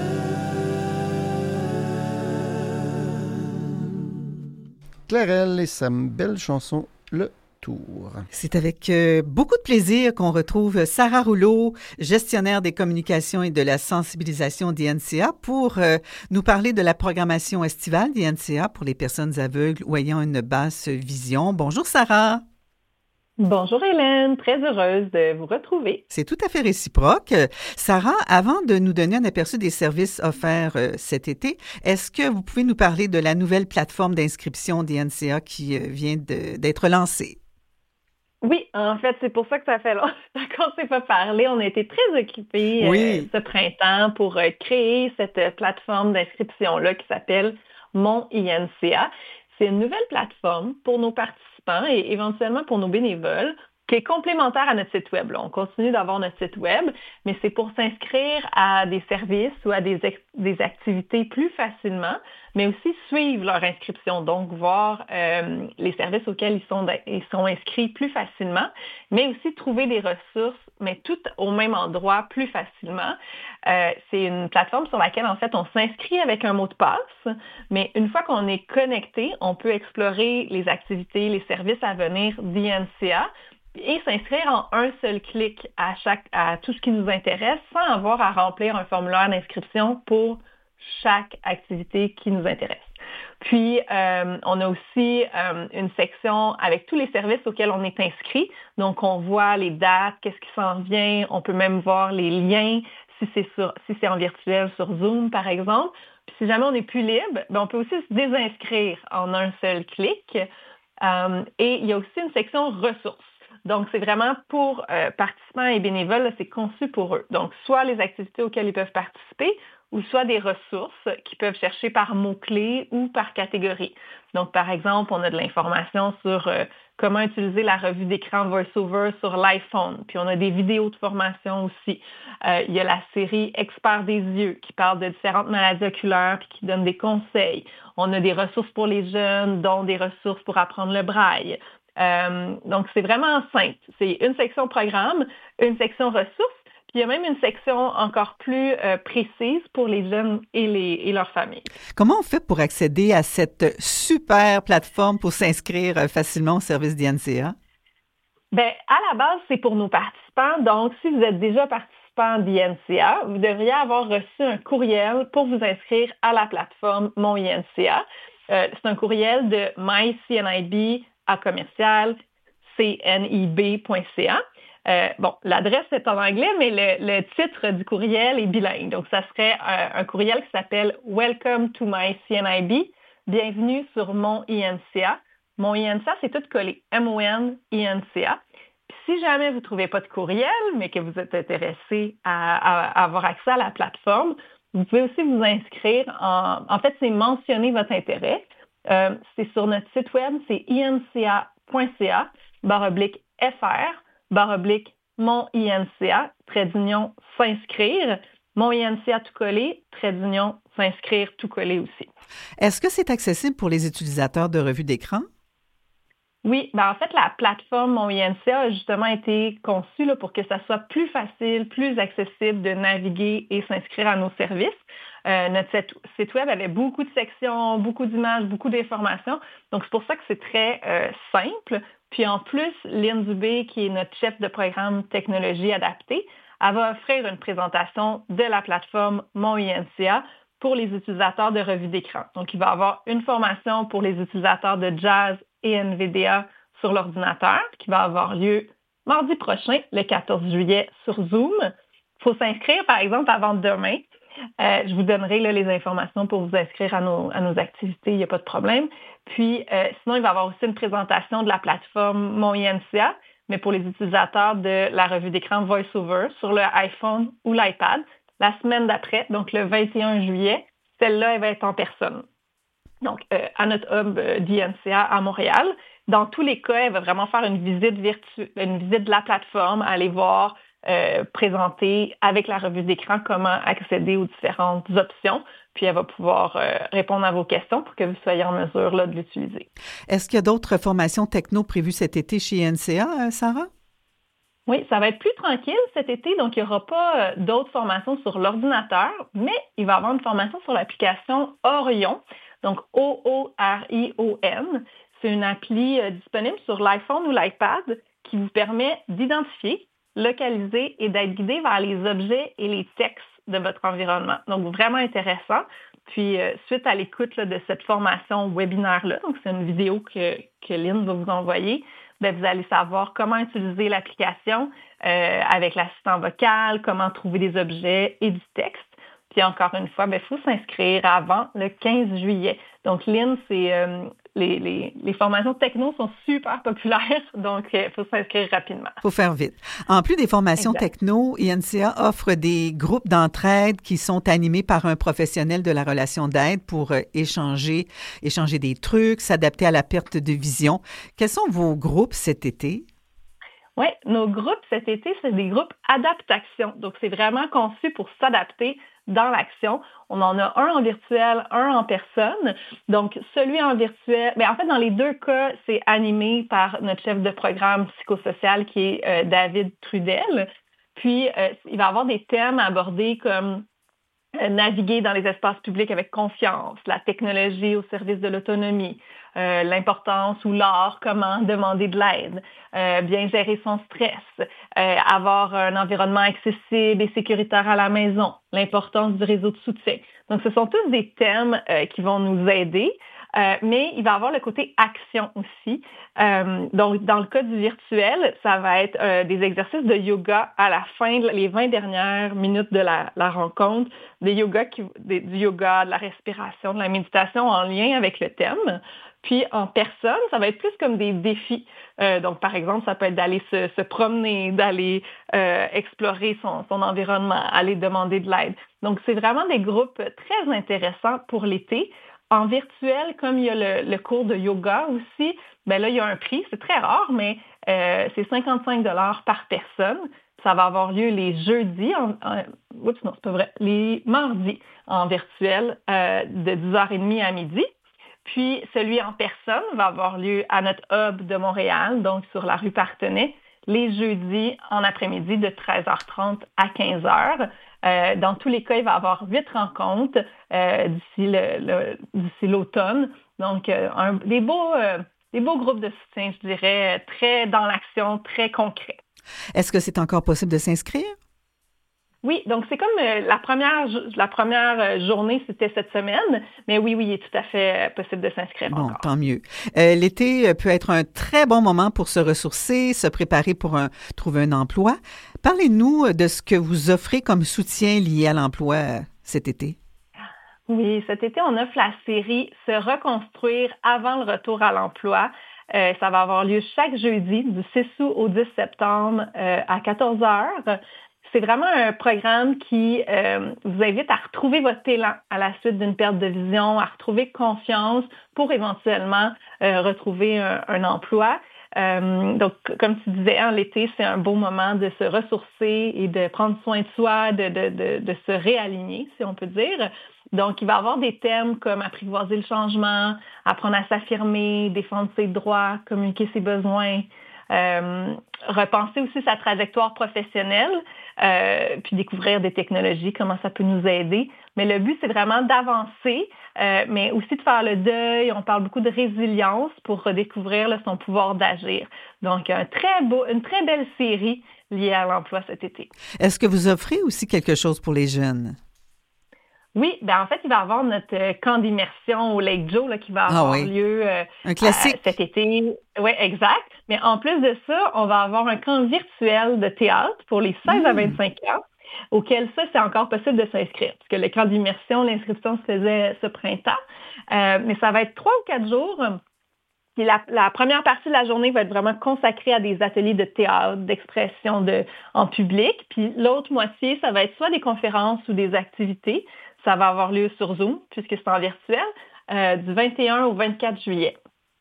Clairel et sa belle chanson Le Tour. C'est avec beaucoup de plaisir qu'on retrouve Sarah Rouleau, gestionnaire des communications et de la sensibilisation d'INCA, pour nous parler de la programmation estivale d'INCA pour les personnes aveugles ou ayant une basse vision. Bonjour Sarah. Bonjour Hélène, très heureuse de vous retrouver. C'est tout à fait réciproque. Sarah, avant de nous donner un aperçu des services offerts cet été, est-ce que vous pouvez nous parler de la nouvelle plateforme d'inscription d'INCA qui vient d'être lancée? Oui, en fait, c'est pour ça que ça fait longtemps qu'on ne s'est pas parlé. On a été très occupés ce printemps pour créer cette plateforme d'inscription-là qui s'appelle Mon INCA. C'est une nouvelle plateforme pour nos participants et éventuellement pour nos bénévoles qui est complémentaire à notre site web. Là. On continue d'avoir notre site web, mais c'est pour s'inscrire à des services ou à des activités plus facilement, mais aussi suivre leur inscription, donc voir les services auxquels ils sont inscrits plus facilement, mais aussi trouver des ressources, mais tout au même endroit plus facilement. C'est une plateforme sur laquelle, en fait, on s'inscrit avec un mot de passe, mais une fois qu'on est connecté, on peut explorer les activités, les services à venir d'INCA, et s'inscrire en un seul clic à tout ce qui nous intéresse sans avoir à remplir un formulaire d'inscription pour chaque activité qui nous intéresse. Puis, on a aussi une section avec tous les services auxquels on est inscrit. Donc, on voit les dates, qu'est-ce qui s'en vient. On peut même voir les liens si c'est en virtuel sur Zoom, par exemple. Puis, si jamais on n'est plus libre, on peut aussi se désinscrire en un seul clic. Et il y a aussi une section ressources. Donc, c'est vraiment pour participants et bénévoles, là, c'est conçu pour eux. Donc, soit les activités auxquelles ils peuvent participer ou soit des ressources qu'ils peuvent chercher par mots-clés ou par catégorie. Donc, par exemple, on a de l'information sur comment utiliser la revue d'écran VoiceOver sur l'iPhone. Puis, on a des vidéos de formation aussi. Il y a la série Experts des yeux qui parle de différentes maladies oculaires puis qui donne des conseils. On a des ressources pour les jeunes, dont des ressources pour apprendre le braille. Donc, c'est vraiment simple. C'est une section programme, une section ressources, puis il y a même une section encore plus précise pour les jeunes et leurs familles. Comment on fait pour accéder à cette super plateforme pour s'inscrire facilement au service d'INCA? Bien, à la base, c'est pour nos participants. Donc, si vous êtes déjà participant d'INCA, vous devriez avoir reçu un courriel pour vous inscrire à la plateforme Mon INCA. C'est un courriel de myCNIB à commercial cnib.ca. L'adresse est en anglais, mais le titre du courriel est bilingue. Donc, ça serait un courriel qui s'appelle « Welcome to my CNIB ». Bienvenue sur mon INCA. Mon INCA, c'est tout collé. MON-INCA. Puis si jamais vous ne trouvez pas de courriel, mais que vous êtes intéressé à avoir accès à la plateforme, vous pouvez aussi vous inscrire. En fait, c'est mentionner votre intérêt. C'est sur notre site web, c'est inca.ca/fr/mon INCA, /s'inscrire. Mon INCA tout collé, /s'inscrire tout collé aussi. Est-ce que c'est accessible pour les utilisateurs de revues d'écran? Oui, en fait, la plateforme Mon INCA a justement été conçue là, pour que ça soit plus facile, plus accessible de naviguer et s'inscrire à nos services. Notre site web avait beaucoup de sections, beaucoup d'images, beaucoup d'informations. Donc, c'est pour ça que c'est très simple. Puis en plus, Lynn Dubé, qui est notre chef de programme technologie adaptée, elle va offrir une présentation de la plateforme Mon INCA pour les utilisateurs de revues d'écran. Donc, il va y avoir une formation pour les utilisateurs de Jazz et NVDA sur l'ordinateur qui va avoir lieu mardi prochain, le 14 juillet, sur Zoom. Il faut s'inscrire, par exemple, avant demain. Je vous donnerai là, les informations pour vous inscrire à nos activités, il n'y a pas de problème. Puis, sinon, il va y avoir aussi une présentation de la plateforme Mon INCA, mais pour les utilisateurs de la revue d'écran VoiceOver sur le iPhone ou l'iPad. La semaine d'après, donc le 21 juillet, celle-là, elle va être en personne. Donc, à notre hub d'INCA à Montréal. Dans tous les cas, elle va vraiment faire une visite de la plateforme, aller voir, présenter avec la revue d'écran comment accéder aux différentes options. Puis, elle va pouvoir répondre à vos questions pour que vous soyez en mesure là, de l'utiliser. Est-ce qu'il y a d'autres formations techno prévues cet été chez INCA, Sarah? Oui, ça va être plus tranquille cet été, donc il n'y aura pas d'autres formations sur l'ordinateur, mais il va y avoir une formation sur l'application Orion, donc OORION. C'est une appli disponible sur l'iPhone ou l'iPad qui vous permet d'identifier, localiser et d'être guidé vers les objets et les textes de votre environnement. Donc, vraiment intéressant. Puis, suite à l'écoute là, de cette formation webinaire-là, donc c'est une vidéo que Lynn va vous envoyer, vous allez savoir comment utiliser l'application avec l'assistant vocal, comment trouver des objets et du texte. Puis encore une fois, il faut s'inscrire avant le 15 juillet. Donc, Lynn, les formations techno sont super populaires, donc il faut s'inscrire rapidement. Il faut faire vite. En plus des formations techno, INCA offre des groupes d'entraide qui sont animés par un professionnel de la relation d'aide pour échanger des trucs, s'adapter à la perte de vision. Quels sont vos groupes cet été? Oui, nos groupes cet été, c'est des groupes adaptation. Donc, c'est vraiment conçu pour s'adapter dans l'action. On en a un en virtuel, un en personne. Donc, celui en virtuel, en fait, dans les deux cas, c'est animé par notre chef de programme psychosocial qui est David Trudel. Puis, il va y avoir des thèmes abordés comme naviguer dans les espaces publics avec confiance, la technologie au service de l'autonomie, l'importance ou l'art, comment demander de l'aide, bien gérer son stress, avoir un environnement accessible et sécuritaire à la maison, l'importance du réseau de soutien. Donc, ce sont tous des thèmes qui vont nous aider, mais il va y avoir le côté action aussi. Donc, dans le cas du virtuel, ça va être des exercices de yoga à la fin, les 20 dernières minutes de la rencontre, du yoga, de la respiration, de la méditation en lien avec le thème. Puis, en personne, ça va être plus comme des défis. Donc, par exemple, ça peut être d'aller se promener, d'aller explorer son environnement, aller demander de l'aide. Donc, c'est vraiment des groupes très intéressants pour l'été. En virtuel, comme il y a le cours de yoga aussi, là, il y a un prix. C'est très rare, mais c'est 55 $ par personne. Ça va avoir lieu les jeudis, les mardis en virtuel de 10h30 à midi. Puis, celui en personne va avoir lieu à notre hub de Montréal, donc sur la rue Partenay, les jeudis en après-midi de 13h30 à 15h. Dans tous les cas, il va y avoir 8 rencontres d'ici l'automne. Donc, des beaux groupes de soutien, je dirais, très dans l'action, très concrets. Est-ce que c'est encore possible de s'inscrire? Oui, donc c'est comme la première journée, c'était cette semaine, mais oui, il est tout à fait possible de s'inscrire Bon, encore. tant mieux. L'été peut être un très bon moment pour se ressourcer, se préparer pour trouver un emploi. Parlez-nous de ce que vous offrez comme soutien lié à l'emploi cet été. Oui, cet été, on offre la série « Se reconstruire avant le retour à l'emploi ». Ça va avoir lieu chaque jeudi du 6 août au 10 septembre à 14 heures. C'est vraiment un programme qui vous invite à retrouver votre élan à la suite d'une perte de vision, à retrouver confiance pour éventuellement retrouver un emploi. Donc, comme tu disais, l'été, c'est un beau moment de se ressourcer et de prendre soin de soi, de se réaligner, si on peut dire. Donc, il va y avoir des thèmes comme apprivoiser le changement, apprendre à s'affirmer, défendre ses droits, communiquer ses besoins, repenser aussi sa trajectoire professionnelle, puis découvrir des technologies, comment ça peut nous aider. Mais le but, c'est vraiment d'avancer, mais aussi de faire le deuil. On parle beaucoup de résilience pour redécouvrir son pouvoir d'agir. Donc, une très belle série liée à l'emploi cet été. Est-ce que vous offrez aussi quelque chose pour les jeunes? Oui, en fait, il va y avoir notre camp d'immersion au Lake Joe qui va avoir lieu un classique. Cet été. Oui, exact. Mais en plus de ça, on va avoir un camp virtuel de théâtre pour les 16 à 25 ans, auquel c'est encore possible de s'inscrire. Parce que le camp d'immersion, l'inscription se faisait ce printemps. Mais ça va être 3 ou 4 jours. Puis la première partie de la journée va être vraiment consacrée à des ateliers de théâtre, d'expression en public. Puis l'autre moitié, ça va être soit des conférences ou des activités. Ça va avoir lieu sur Zoom, puisque c'est en virtuel, du 21 au 24 juillet.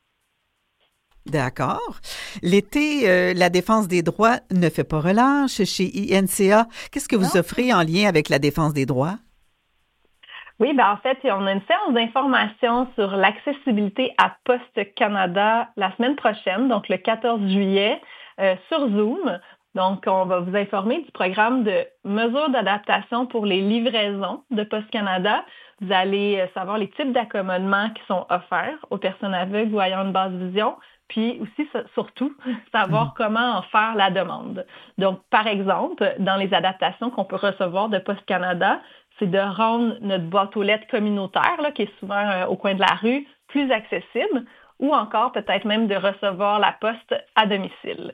D'accord. L'été, la défense des droits ne fait pas relâche chez INCA. Qu'est-ce que vous offrez en lien avec la défense des droits? Oui, en fait, on a une séance d'information sur l'accessibilité à Poste Canada la semaine prochaine, donc le 14 juillet, sur Zoom. Donc, on va vous informer du programme de mesures d'adaptation pour les livraisons de Poste Canada. Vous allez savoir les types d'accommodements qui sont offerts aux personnes aveugles ou ayant une basse vision, puis aussi, surtout, savoir comment en faire la demande. Donc, par exemple, dans les adaptations qu'on peut recevoir de Poste Canada, c'est de rendre notre boîte aux lettres communautaire, qui est souvent au coin de la rue, plus accessible, ou encore peut-être même de recevoir la poste à domicile.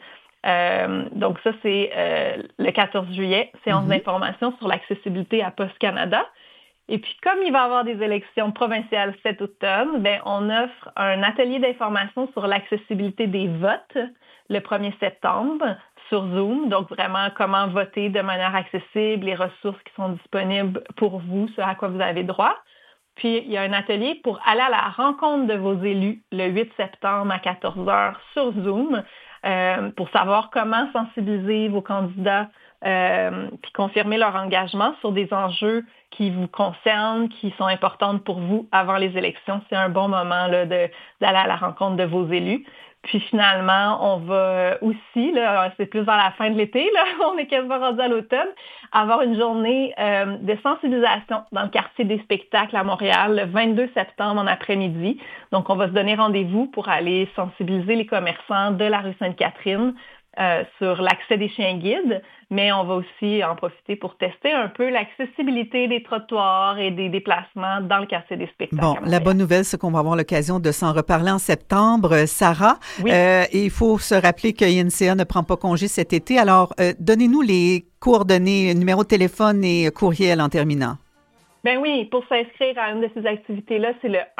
Donc ça, c'est le 14 juillet, séance d'information sur l'accessibilité à Poste Canada. Et puis, comme il va y avoir des élections provinciales cet automne, on offre un atelier d'information sur l'accessibilité des votes le 1er septembre sur Zoom. Donc, vraiment, comment voter de manière accessible, les ressources qui sont disponibles pour vous, ce à quoi vous avez droit. Puis, il y a un atelier pour aller à la rencontre de vos élus le 8 septembre à 14 h sur Zoom. Pour savoir comment sensibiliser vos candidats puis confirmer leur engagement sur des enjeux qui vous concernent, qui sont importantes pour vous avant les élections. C'est un bon moment d'aller à la rencontre de vos élus. Puis finalement, on va aussi, c'est plus vers la fin de l'été, on est quasiment rendu à l'automne, avoir une journée de sensibilisation dans le quartier des spectacles à Montréal le 22 septembre en après-midi. Donc, on va se donner rendez-vous pour aller sensibiliser les commerçants de la rue Sainte-Catherine sur l'accès des chiens guides, mais on va aussi en profiter pour tester un peu l'accessibilité des trottoirs et des déplacements dans le quartier des spectacles. Bon, la bonne nouvelle, c'est qu'on va avoir l'occasion de s'en reparler en septembre. Sarah, oui. Et il faut se rappeler que INCA ne prend pas congé cet été. Alors, donnez-nous les coordonnées, numéro de téléphone et courriel en terminant. Ben oui, pour s'inscrire à une de ces activités-là, c'est le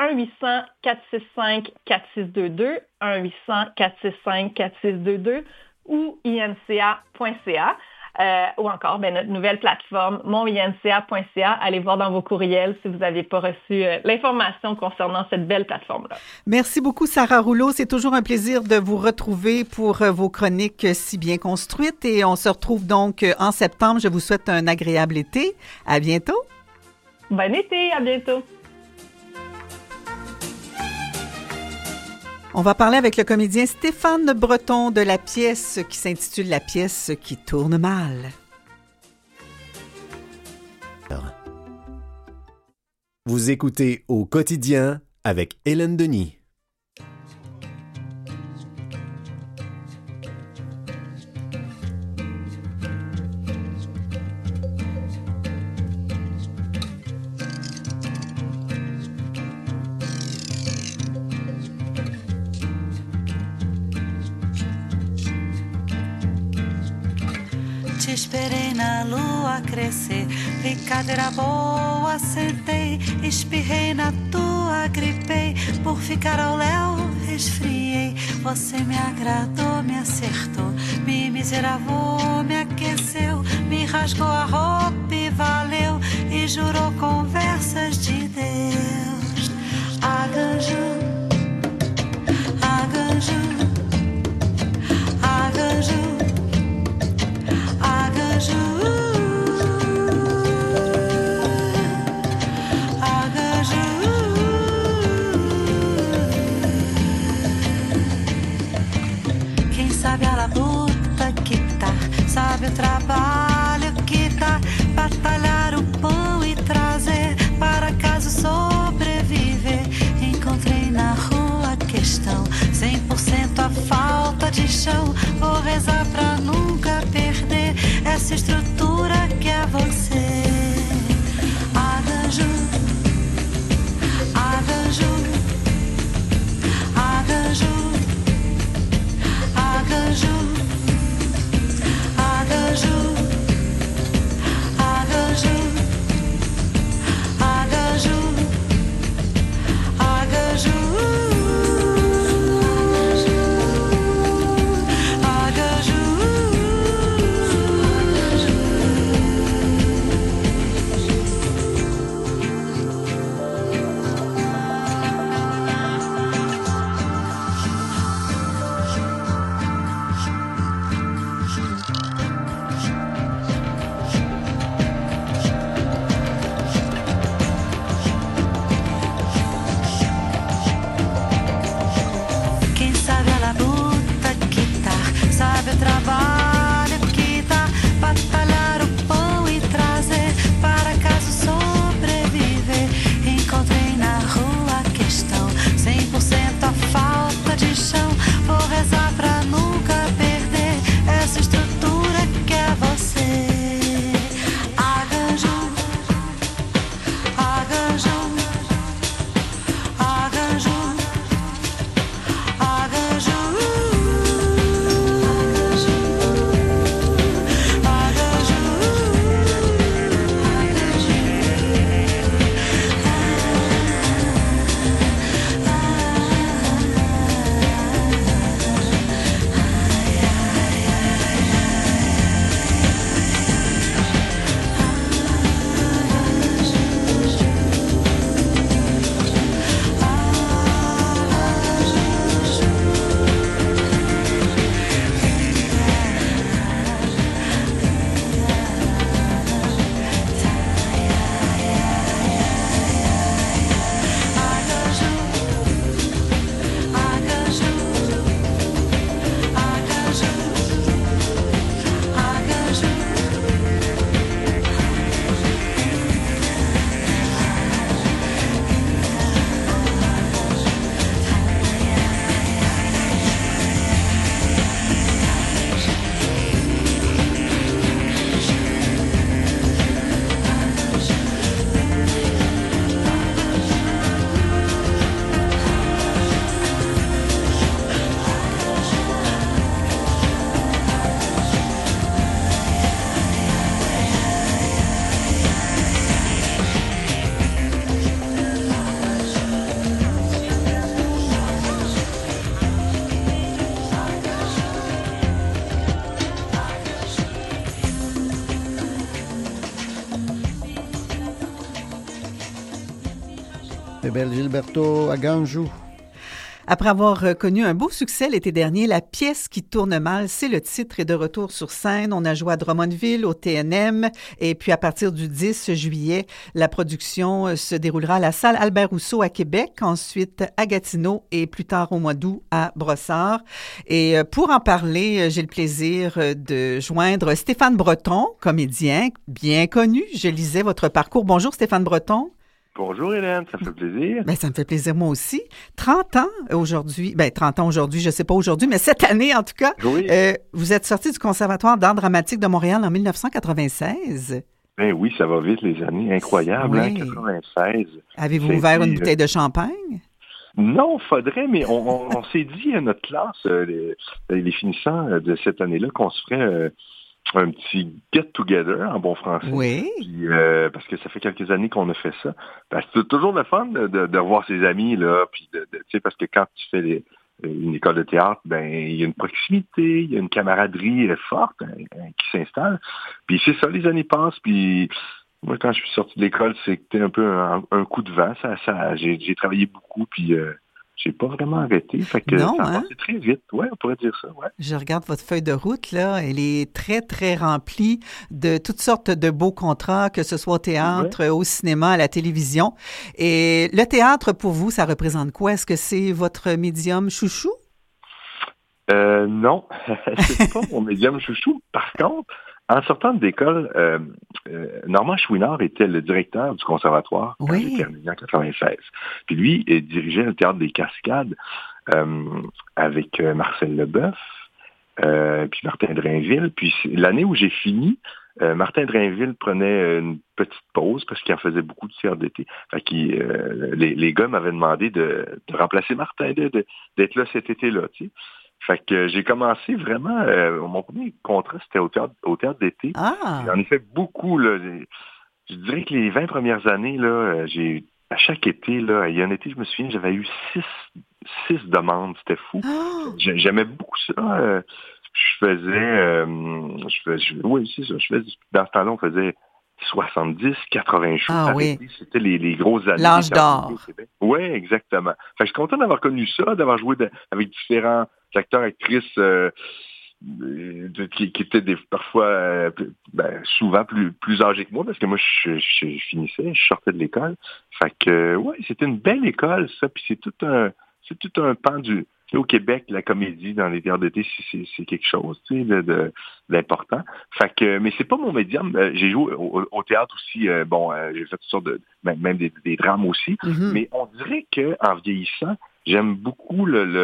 1-800-465-4622, 1-800-465-4622 ou inca.ca. Ou encore notre nouvelle plateforme moninca.ca. Allez voir dans vos courriels si vous n'avez pas reçu l'information concernant cette belle plateforme-là. Merci beaucoup, Sarah Rouleau. C'est toujours un plaisir de vous retrouver pour vos chroniques si bien construites. Et on se retrouve donc en septembre. Je vous souhaite un agréable été. À bientôt. Bon été, à bientôt. On va parler avec le comédien Stéphane Breton de la pièce qui s'intitule « La pièce qui tourne mal ». Vous écoutez Au quotidien avec Hélène Denis. esperei na lua crescer. Brincadeira boa, sentei, espirrei na tua, gripei. Por ficar ao léu, resfriei. Você me agradou, me acertou, me miseravou, me aqueceu, me rasgou a roupa e valeu, e jurou conversas de Deus. Aganju, Aganju, Aganju, Aganju, Aganju. Quem sabe a labuta que tá, sabe o trabalho que dá, batalhar o pão e trazer para casa sobreviver. Encontrei na rua a questão, 100% a falta de chão. Vou rezar pra nunca perder essa estrutura que é você. Aganju, Aganju, Aganju, Aganju, Aganju, Aganju, Aganju, Aganju, quem sabe a labuta que tá, sabe o trabalho que dá, batalhar o pão e trazer para casa sobreviver. Encontrei na rua a questão, 100% a falta de chão. Vou rezar pra nunca perder essa estrutura que é você. Aganju, Aganju, Aganju, Aganju, Bébel Gilberto, Aganju. Après avoir connu un beau succès l'été dernier, La pièce qui tourne mal, c'est le titre, est de retour sur scène. On a joué à Drummondville, au TNM, et puis à partir du 10 juillet, la production se déroulera à la salle Albert-Rousseau à Québec, ensuite à Gatineau et plus tard au mois d'août à Brossard. Et pour en parler, j'ai le plaisir de joindre Stéphane Breton, comédien bien connu. Je lisais votre parcours. Bonjour Stéphane Breton. Bonjour Hélène, ça fait plaisir. Ben, ça me fait plaisir moi aussi. 30 ans aujourd'hui, 30 ans aujourd'hui, je ne sais pas aujourd'hui, mais cette année en tout cas, oui. Vous êtes sorti du Conservatoire d'art dramatique de Montréal en 1996. Ben oui, ça va vite les années, incroyable, oui. 96. Avez-vous ouvert une bouteille de champagne? Non, faudrait, mais on s'est dit à notre classe, les finissants de cette année-là, qu'on se ferait un petit get-together en bon français. Oui. Puis, parce que ça fait quelques années qu'on a fait ça. Ben, c'est toujours le fun de revoir ses amis, là, puis tu sais, parce que quand tu fais une école de théâtre, ben il y a une proximité, il y a une camaraderie forte qui s'installe. Puis c'est ça, les années passent, puis moi, quand je suis sorti de l'école, c'était un peu un coup de vent. J'ai travaillé beaucoup, puis j'ai pas vraiment arrêté. Fait que non, ça a passé très vite. Ouais, on pourrait dire ça, ouais. Je regarde votre feuille de route, là. Elle est très, très remplie de toutes sortes de beaux contrats, que ce soit au théâtre, au cinéma, à la télévision. Et le théâtre, pour vous, ça représente quoi? Est-ce que c'est votre médium chouchou? Non, c'est pas mon médium chouchou. Par contre, en sortant de l'école, Normand Chouinard était le directeur du conservatoire quand j'ai terminé en 96. Puis lui, il dirigeait le Théâtre des Cascades avec Marcel Leboeuf, puis Martin Drainville. Puis l'année où j'ai fini, Martin Drainville prenait une petite pause parce qu'il en faisait beaucoup de théâtre d'été. Fait que les gars m'avaient demandé de remplacer Martin, d'être là cet été-là, tu sais. Fait que j'ai commencé vraiment, mon premier contrat, c'était au théâtre d'été. Ah! J'en ai fait beaucoup, là. Je dirais que les 20 premières années, là, à chaque été, là, il y a un été, je me souviens, j'avais eu 6 demandes, c'était fou. Oh! J'aimais beaucoup ça. Oui, c'est ça. Dans ce temps-là, on faisait 70, 80 shows. Ah oui. C'était les grosses années. L'âge d'or. Oui, exactement. Fait que je suis content d'avoir connu ça, d'avoir joué avec différents acteurs, actrices qui étaient parfois, souvent plus âgés que moi, parce que moi, je finissais, je sortais de l'école. Fait que, ouais, c'était une belle école, ça. Puis c'est tout un pan au Québec, la comédie dans les théâtres d'été, c'est quelque chose, tu sais, d'important. Fait que, mais c'est pas mon médium. J'ai joué au théâtre aussi. J'ai fait toutes sortes même des drames aussi. Mm-hmm. Mais on dirait que en vieillissant, j'aime beaucoup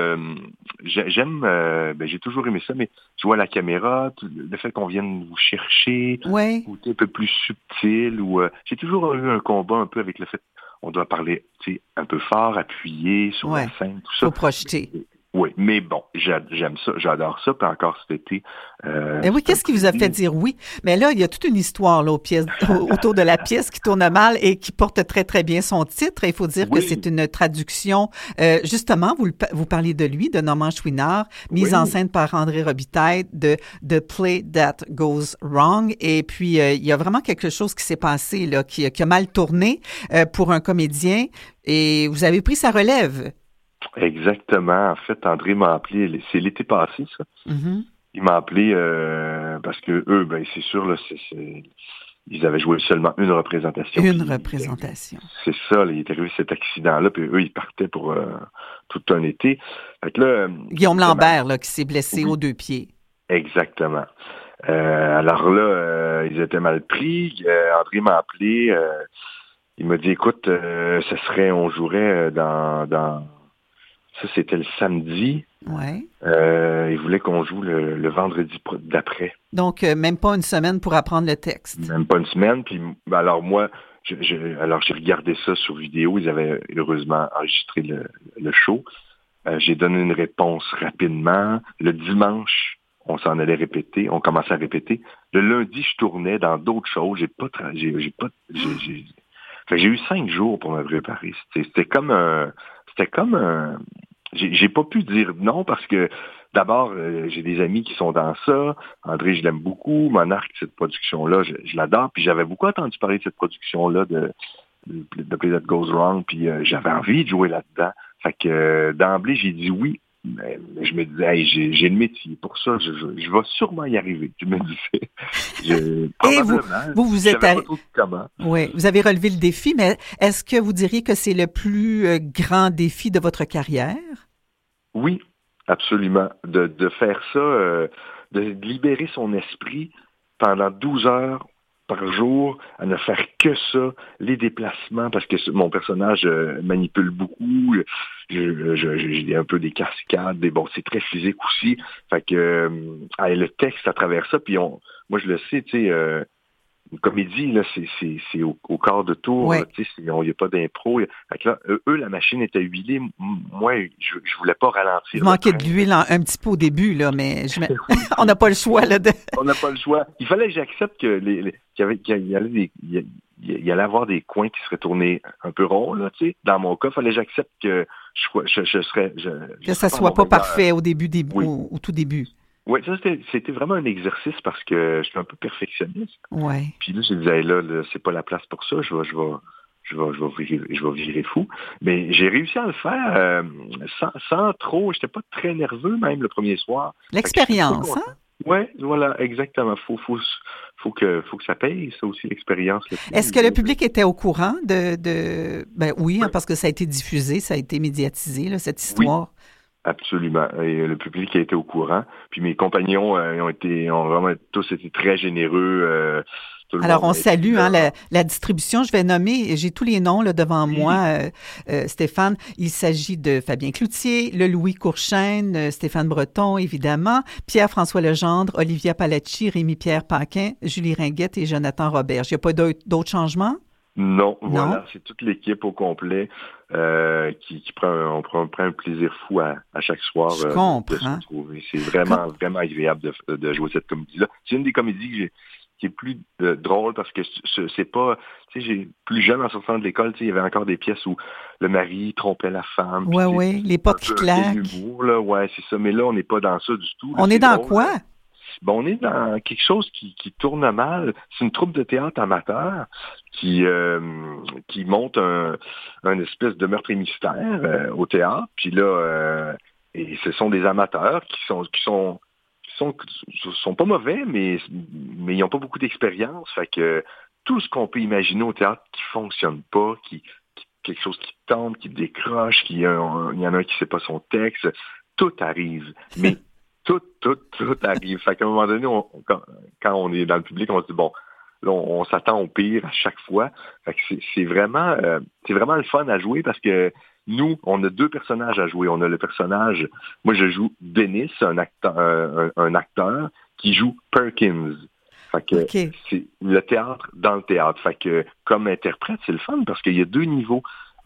j'ai toujours aimé ça, mais tu vois la caméra, le fait qu'on vienne vous chercher, côté un peu plus subtil, ou j'ai toujours eu un combat un peu avec le fait qu'on doit parler, tu sais, un peu fort, appuyé sur la scène, tout ça. Faut projeter. Oui, mais bon, j'aime ça, j'adore ça, puis encore cet été. Mais oui, qu'est-ce qui vous a fait dire oui? Mais là, il y a toute une histoire là, autour de la pièce qui tourne mal et qui porte très, très bien son titre. Il faut dire que c'est une traduction. Justement, vous parliez de lui, de Normand Chouinard, mise en scène par André Robitaille, de The Play That Goes Wrong. Et puis, il y a vraiment quelque chose qui s'est passé, là, qui a mal tourné pour un comédien. Et vous avez pris sa relève. Exactement. En fait, André m'a appelé, c'est l'été passé, ça. Mm-hmm. Il m'a appelé parce que eux, c'est sûr, là, ils avaient joué seulement une représentation. Une représentation. C'est ça, là, il est arrivé cet accident-là, puis eux, ils partaient pour tout un été. Fait que là, Guillaume Lambert, là, qui s'est blessé aux 2 pieds. Exactement. Alors là, ils étaient mal pris. André m'a appelé. Il m'a dit, écoute, on jouerait dans ça, c'était le samedi. Ouais. Il voulait qu'on joue le vendredi d'après. Donc, même pas une semaine pour apprendre le texte. Même pas une semaine. Puis, alors moi, j'ai regardé ça sur vidéo. Ils avaient heureusement enregistré le show. J'ai donné une réponse rapidement. Le dimanche, on s'en allait répéter. On commençait à répéter. Le lundi, je tournais dans d'autres choses. J'ai eu 5 jours pour me préparer. C'était comme un... J'ai pas pu dire non parce que d'abord, j'ai des amis qui sont dans ça. André, je l'aime beaucoup. Monarque, cette production-là, je l'adore. Puis j'avais beaucoup entendu parler de cette production-là de Play That Goes Wrong. Puis j'avais envie de jouer là-dedans. Fait que d'emblée, j'ai dit oui. Mais je me disais, hey, j'ai le métier. Pour ça, je vais sûrement y arriver. Je me disais, probablement. Et vous êtes pas trop comment. Oui, vous avez relevé le défi, mais est-ce que vous diriez que c'est le plus grand défi de votre carrière? Oui, absolument. De faire ça, de libérer son esprit pendant 12 heures par jour, à ne faire que ça, les déplacements, parce que mon personnage manipule beaucoup, j'ai un peu des cascades, c'est très physique aussi, fait que le texte à travers ça, puis moi je le sais, tu sais, une comédie, là, c'est au quart de tour. Ouais. Il n'y a pas d'impro. Fait que là, eux, la machine était huilée. Moi, je voulais pas ralentir. Vous manquez de l'huile un petit peu au début, là, mais on n'a pas le choix. Là, On n'a pas le choix. Il fallait que j'accepte qu'il y allait avoir des coins qui seraient tournés un peu ronds. Là, dans mon cas, il fallait que j'accepte que je serais... que ça soit pas parfait au début, oui. au tout début. Oui, ça, c'était vraiment un exercice parce que je suis un peu perfectionniste. Ouais. Puis là, je disais, là, c'est pas la place pour ça, je vais virer fou. Mais j'ai réussi à le faire sans trop, j'étais pas très nerveux même le premier soir. L'expérience, hein? Oui, voilà, exactement. Faut que ça paye, ça aussi, l'expérience. Est-ce que le public était au courant de... Ben oui, hein, parce que ça a été diffusé, ça a été médiatisé, là, cette histoire. Oui. Absolument. Et le public a été au courant. Puis mes compagnons ont vraiment tous été très généreux. Alors, on salue la distribution. Je vais nommer, j'ai tous les noms là, devant moi, Stéphane. Il s'agit de Fabien Cloutier, le Louis Courchaine, Stéphane Breton, évidemment, Pierre-François Legendre, Olivia Palacci, Rémi-Pierre Paquin, Julie Ringuette et Jonathan Roberge. Il n'y a pas d'autres changements? Non, voilà, c'est toute l'équipe au complet qui prend un plaisir fou à chaque soir de se retrouver. C'est vraiment agréable de jouer cette comédie-là. C'est une des comédies qui est plus drôle parce que c'est pas, tu sais, j'ai plus jeune en sortant de l'école, tu sais, il y avait encore des pièces où le mari trompait la femme. Oui, les portes qui claquent. L'humour, là, ouais, c'est ça. Mais là, on n'est pas dans ça du tout. Là, on est dans drôle, quoi? Là. Bon, on est dans quelque chose qui tourne mal. C'est une troupe de théâtre amateur qui monte un espèce de meurtre et mystère au théâtre. Puis là, et ce sont des amateurs qui sont pas mauvais, mais ils n'ont pas beaucoup d'expérience. Fait que tout ce qu'on peut imaginer au théâtre qui fonctionne pas, quelque chose qui tombe, qui décroche, il y en a un qui sait pas son texte, tout arrive. Mais tout arrive. Fait qu'à un moment donné, quand on est dans le public, on se dit, bon, là, on s'attend au pire à chaque fois. Fait que c'est vraiment le fun à jouer parce que nous, on a 2 personnages à jouer. On a le personnage, moi je joue Dennis, un acteur qui joue Perkins. Fait que c'est le théâtre dans le théâtre. Fait que comme interprète, c'est le fun parce qu'il y a 2 niveaux.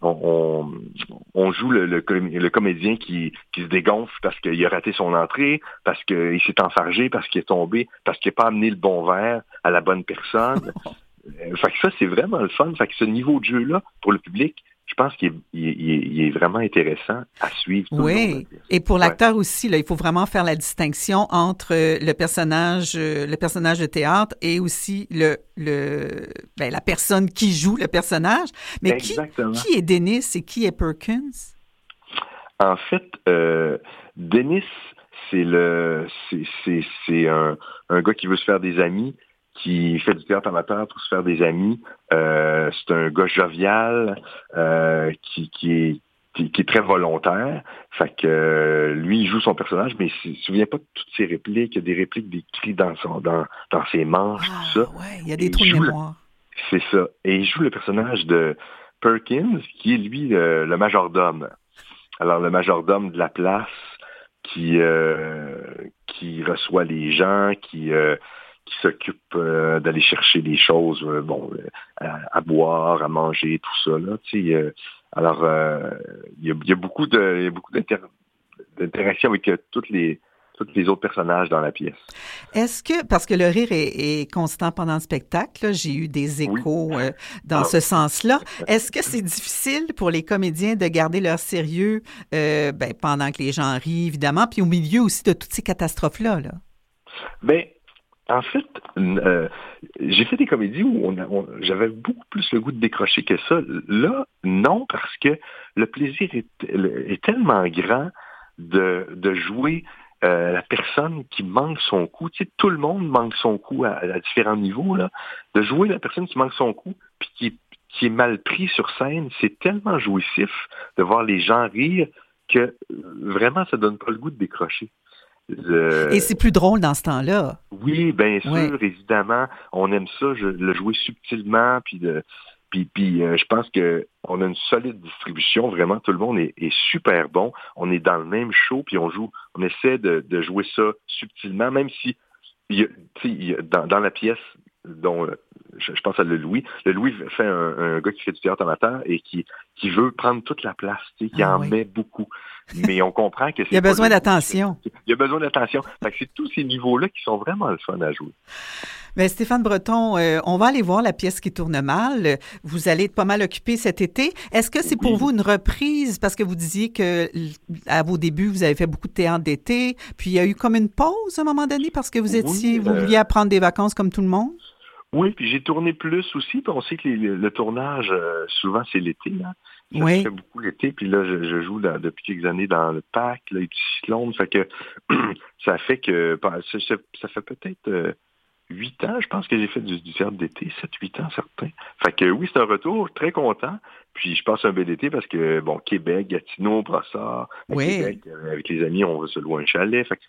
On joue le comédien qui se dégonfle parce qu'il a raté son entrée, parce qu'il s'est enfargé, parce qu'il est tombé, parce qu'il n'a pas amené le bon verre à la bonne personne. Fait que ça, c'est vraiment le fun. Fait que ce niveau de jeu-là, pour le public, je pense qu'il est vraiment intéressant à suivre. Oui, et pour l'acteur aussi, là, il faut vraiment faire la distinction entre le personnage de théâtre et aussi la personne qui joue le personnage. Mais qui est Dennis et qui est Perkins? En fait, Dennis, c'est un gars qui veut se faire des amis, qui fait du théâtre amateur pour se faire des amis. C'est un gars jovial qui est très volontaire. Fait que lui, il joue son personnage, mais il ne se souvient pas de toutes ses répliques. Il y a des répliques décrites dans ses manches, tout ça. Ouais, il y a des trous de mémoire. C'est ça. Et il joue le personnage de Perkins, qui est lui le majordome. Alors, le majordome de la place qui reçoit les gens, qui s'occupe d'aller chercher des choses, à boire, à manger, tout ça. Là, alors, il y a beaucoup d'interactions avec tous les autres personnages dans la pièce. Est-ce que, parce que le rire est constant pendant le spectacle, là, j'ai eu des échos dans ce sens-là, est-ce que c'est difficile pour les comédiens de garder leur sérieux pendant que les gens rient, évidemment, puis au milieu aussi de toutes ces catastrophes-là? Là? En fait, j'ai fait des comédies où j'avais beaucoup plus le goût de décrocher que ça. Là, non, parce que le plaisir est tellement grand de jouer la personne qui manque son coup. Tu sais, tout le monde manque son coup à différents niveaux. Là. De jouer la personne qui manque son coup puis qui est mal pris sur scène, c'est tellement jouissif de voir les gens rire que vraiment, ça donne pas le goût de décrocher. Et c'est plus drôle dans ce temps-là. Oui, bien sûr, évidemment. On aime ça, le jouer subtilement, puis je pense qu'on a une solide distribution. Vraiment, tout le monde est super bon. On est dans le même show, puis on essaie de jouer ça subtilement, même si dans la pièce, dont je pense à le Louis. Le Louis fait un gars qui fait du théâtre amateur et qui veut prendre toute la place, qui en met beaucoup. Mais on comprend que c'est... Il y a besoin d'attention. Il y a besoin d'attention. Fait que c'est tous ces niveaux-là qui sont vraiment le fun à jouer. Bien, Stéphane Breton, on va aller voir la pièce qui tourne mal. Vous allez être pas mal occupé cet été. Est-ce que c'est pour vous une reprise? Parce que vous disiez que à vos débuts, vous avez fait beaucoup de théâtre d'été, puis il y a eu comme une pause à un moment donné parce que vous vouliez apprendre des vacances comme tout le monde? Oui, puis j'ai tourné plus aussi, puis on sait que le tournage, souvent, c'est l'été, là. Ça se fait beaucoup l'été, puis là, je joue depuis quelques années dans le parc, là, les petits cyclones, fait que ça fait que ça fait peut-être 8 ans, je pense que j'ai fait du théâtre d'été, 7-8 ans certains. Fait que oui, c'est un retour, très content, puis je passe un bel été parce que, bon, Québec, Gatineau, Brossard, Québec, avec les amis, on va se louer un chalet, fait que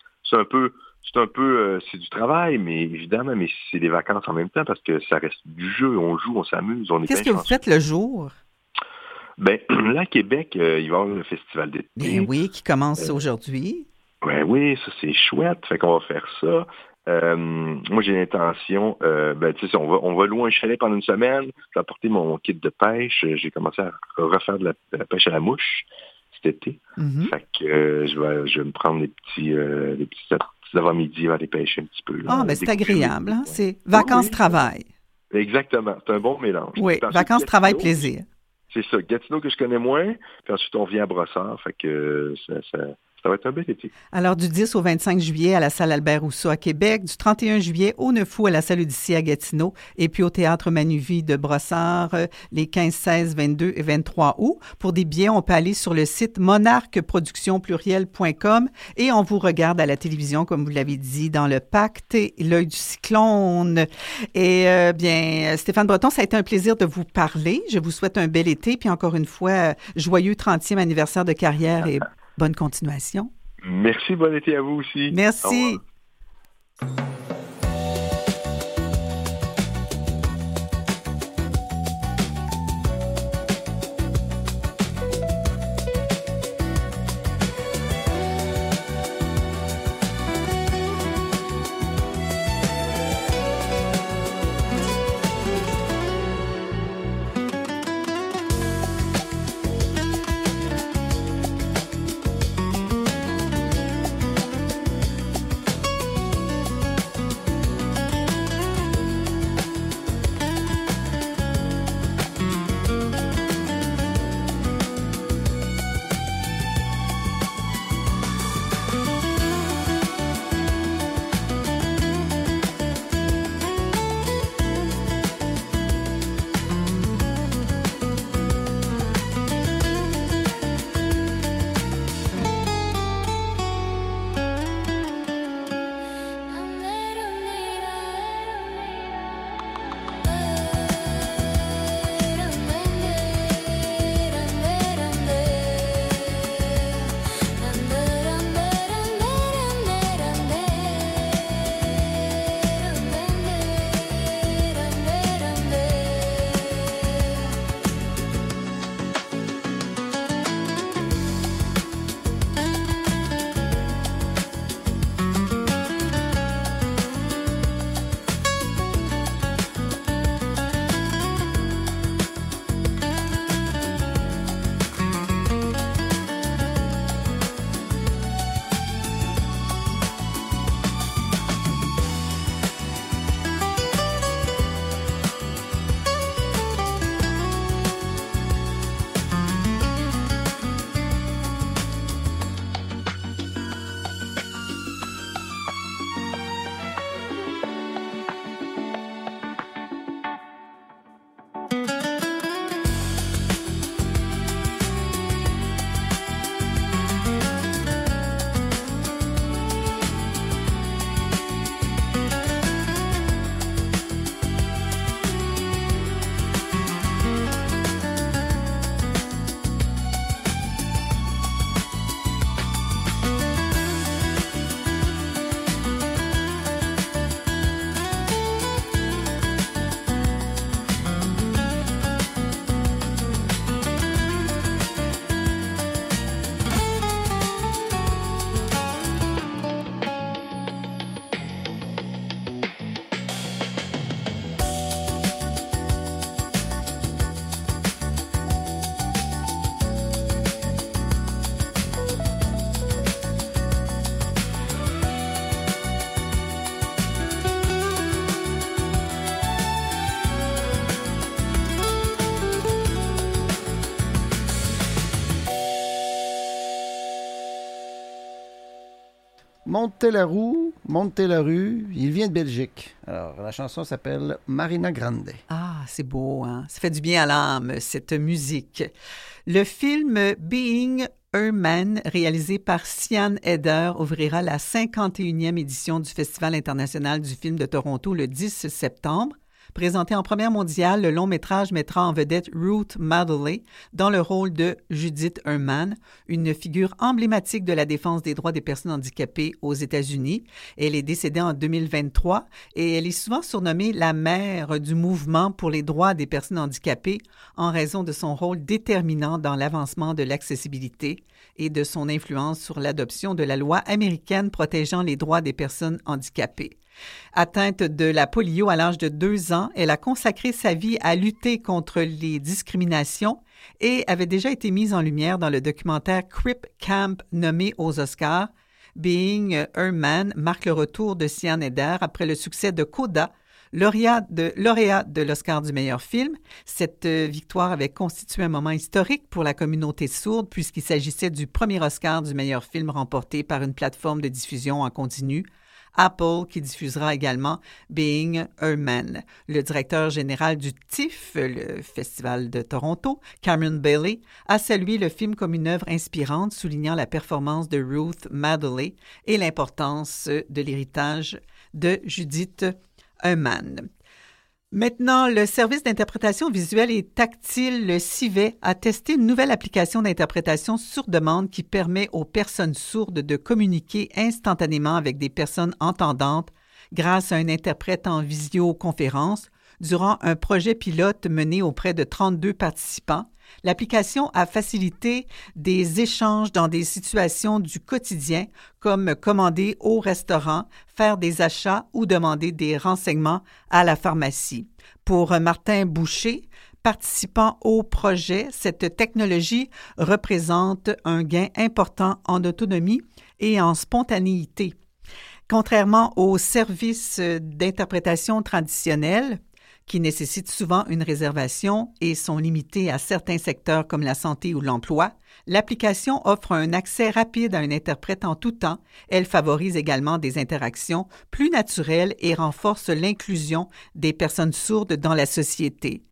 c'est du travail, mais évidemment, mais c'est des vacances en même temps parce que ça reste du jeu, on joue, on s'amuse, on est Qu'est-ce que vous faites le jour? Ben, là, à Québec, il va y avoir le festival d'été. Bien oui, qui commence aujourd'hui. Oui, ça, c'est chouette. Fait qu'on va faire ça. Moi, j'ai l'intention, tu sais, on va louer un chalet pendant une semaine. J'ai apporté mon kit de pêche. J'ai commencé à refaire de la pêche à la mouche cet été. Mm-hmm. Fait que je vais me prendre des petits avant-midi, aller pêcher un petit peu. Là, c'est agréable. Hein? C'est vacances-travail. Exactement. C'est un bon mélange. Oui, vacances-travail, plaisir. C'est ça. Gatineau que je connais moins, puis ensuite on vient à Brossard, fait que ça va être un bel été. Alors, du 10 au 25 juillet à la salle Albert-Rousseau à Québec, du 31 juillet au 9 août à la salle Odyssée à Gatineau, et puis au Théâtre Manuvie de Brossard les 15, 16, 22 et 23 août. Pour des billets, on peut aller sur le site monarqueproductionpluriel.com et on vous regarde à la télévision, comme vous l'avez dit, dans le Pacte et l'œil du cyclone. Et bien, Stéphane Breton, ça a été un plaisir de vous parler. Je vous souhaite un bel été, puis encore une fois, joyeux 30e anniversaire de carrière et bonne continuation. Merci, bon été à vous aussi. Merci. Montez la rue, il vient de Belgique. Alors, la chanson s'appelle Marina Grande. Ah, c'est beau, hein? Ça fait du bien à l'âme, cette musique. Le film Being a Man, réalisé par Sian Heder, ouvrira la 51e édition du Festival international du film de Toronto le 10 septembre. Présenté en première mondiale, le long-métrage mettra en vedette Ruth Madeley dans le rôle de Judith Herman, une figure emblématique de la défense des droits des personnes handicapées aux États-Unis. Elle est décédée en 2023 et elle est souvent surnommée la mère du mouvement pour les droits des personnes handicapées en raison de son rôle déterminant dans l'avancement de l'accessibilité et de son influence sur l'adoption de la loi américaine protégeant les droits des personnes handicapées. Atteinte de la polio à l'âge de 2 ans, elle a consacré sa vie à lutter contre les discriminations et avait déjà été mise en lumière dans le documentaire Crip Camp nommé aux Oscars. Being a Man marque le retour de Sian Heder après le succès de Coda, lauréat de l'Oscar du meilleur film. Cette victoire avait constitué un moment historique pour la communauté sourde puisqu'il s'agissait du premier Oscar du meilleur film remporté par une plateforme de diffusion en continu, Apple, qui diffusera également Being a Man. Le directeur général du TIFF, le Festival de Toronto, Cameron Bailey, a salué le film comme une œuvre inspirante, soulignant la performance de Ruth Madeley et l'importance de l'héritage de Judith Herman. Maintenant, le service d'interprétation visuelle et tactile, le CIVET, a testé une nouvelle application d'interprétation sur demande qui permet aux personnes sourdes de communiquer instantanément avec des personnes entendantes grâce à un interprète en visioconférence. Durant un projet pilote mené auprès de 32 participants, l'application a facilité des échanges dans des situations du quotidien comme commander au restaurant, faire des achats ou demander des renseignements à la pharmacie. Pour Martin Boucher, participant au projet, cette technologie représente un gain important en autonomie et en spontanéité. Contrairement aux services d'interprétation traditionnels, qui nécessitent souvent une réservation et sont limités à certains secteurs comme la santé ou l'emploi, l'application offre un accès rapide à un interprète en tout temps. Elle favorise également des interactions plus naturelles et renforce l'inclusion des personnes sourdes dans la société.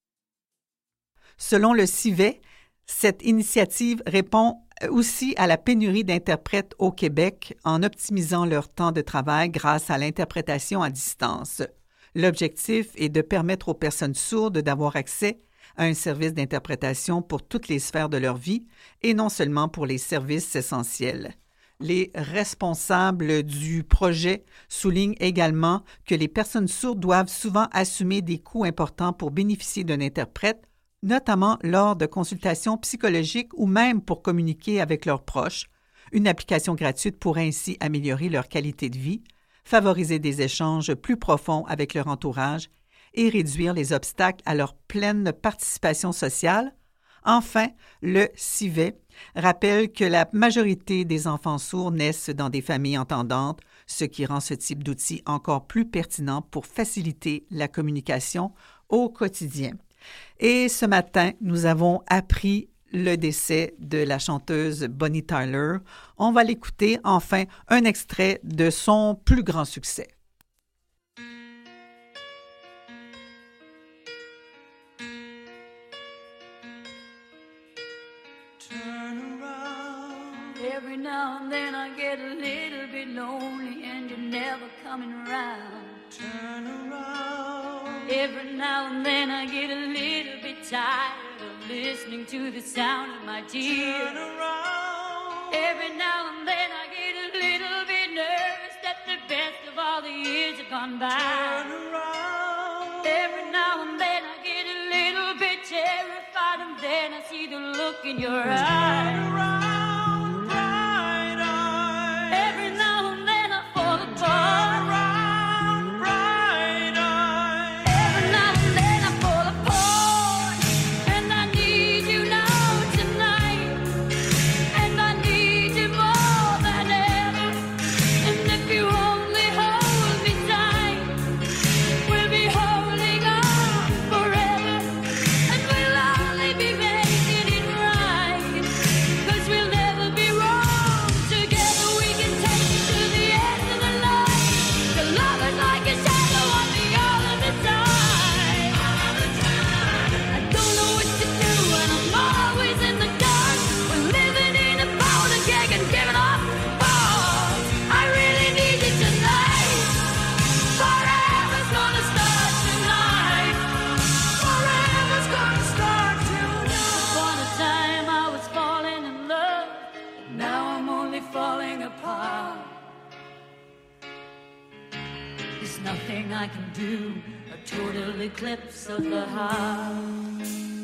Selon le CIVET, cette initiative répond aussi à la pénurie d'interprètes au Québec en optimisant leur temps de travail grâce à l'interprétation à distance. L'objectif est de permettre aux personnes sourdes d'avoir accès à un service d'interprétation pour toutes les sphères de leur vie et non seulement pour les services essentiels. Les responsables du projet soulignent également que les personnes sourdes doivent souvent assumer des coûts importants pour bénéficier d'un interprète, notamment lors de consultations psychologiques ou même pour communiquer avec leurs proches. Une application gratuite pourrait ainsi améliorer leur qualité de vie, favoriser des échanges plus profonds avec leur entourage et réduire les obstacles à leur pleine participation sociale. Enfin, le CIVET rappelle que la majorité des enfants sourds naissent dans des familles entendantes, ce qui rend ce type d'outil encore plus pertinent pour faciliter la communication au quotidien. Et ce matin, nous avons appris le décès de la chanteuse Bonnie Tyler. On va l'écouter, enfin, un extrait de son plus grand succès. Turn around. Every now and then I get a little bit lonely and you're never coming around. Turn around. Every now and then I get a little bit tired of listening to the sound of my tears. Turn around. Every now and then I get a little bit nervous that the best of all the years have gone by. Turn around. Every now and then I get a little bit terrified and then I see the look in your eyes. Turn around, bright eyes. Every now and then I fall apart. Turn around, bright eyes. Every now and then I fall apart. And I need you now tonight. And I need you more than ever. And if you only hold me tight, we'll be holding on forever. And we'll only be making it right. 'Cause we'll nothing I can do, a total eclipse of the heart.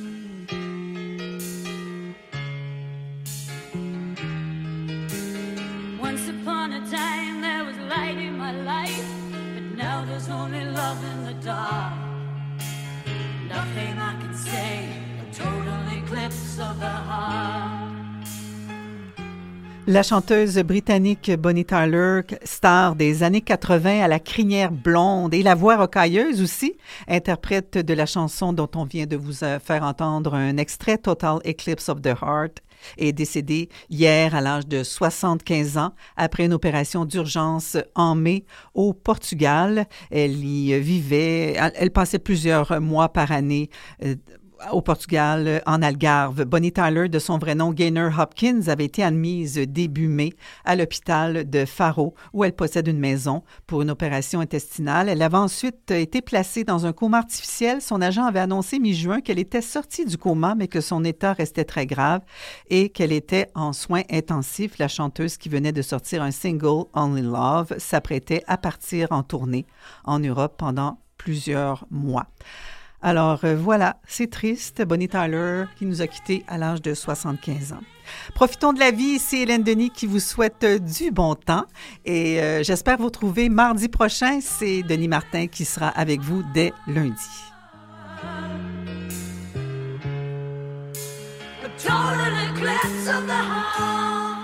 Once upon a time there was light in my life, but now there's only love in the dark. Nothing I can say, a total eclipse of the heart. La chanteuse britannique Bonnie Tyler, star des années 80 à la crinière blonde et la voix rocailleuse aussi, interprète de la chanson dont on vient de vous faire entendre un extrait, Total Eclipse of the Heart, est décédée hier à l'âge de 75 ans après une opération d'urgence en mai au Portugal. Elle y vivait, elle passait plusieurs mois par année au Portugal, en Algarve. Bonnie Tyler, de son vrai nom Gaynor Hopkins, avait été admise début mai à l'hôpital de Faro, où elle possède une maison pour une opération intestinale. Elle avait ensuite été placée dans un coma artificiel. Son agent avait annoncé mi-juin qu'elle était sortie du coma, mais que son état restait très grave et qu'elle était en soins intensifs. La chanteuse, qui venait de sortir un single, Only Love, s'apprêtait à partir en tournée en Europe pendant plusieurs mois. Alors voilà, c'est triste. Bonnie Tyler qui nous a quittés à l'âge de 75 ans. Profitons de la vie, c'est Hélène Denis qui vous souhaite du bon temps et j'espère vous retrouver mardi prochain. C'est Denis Martin qui sera avec vous dès lundi. A total eclipse of the heart.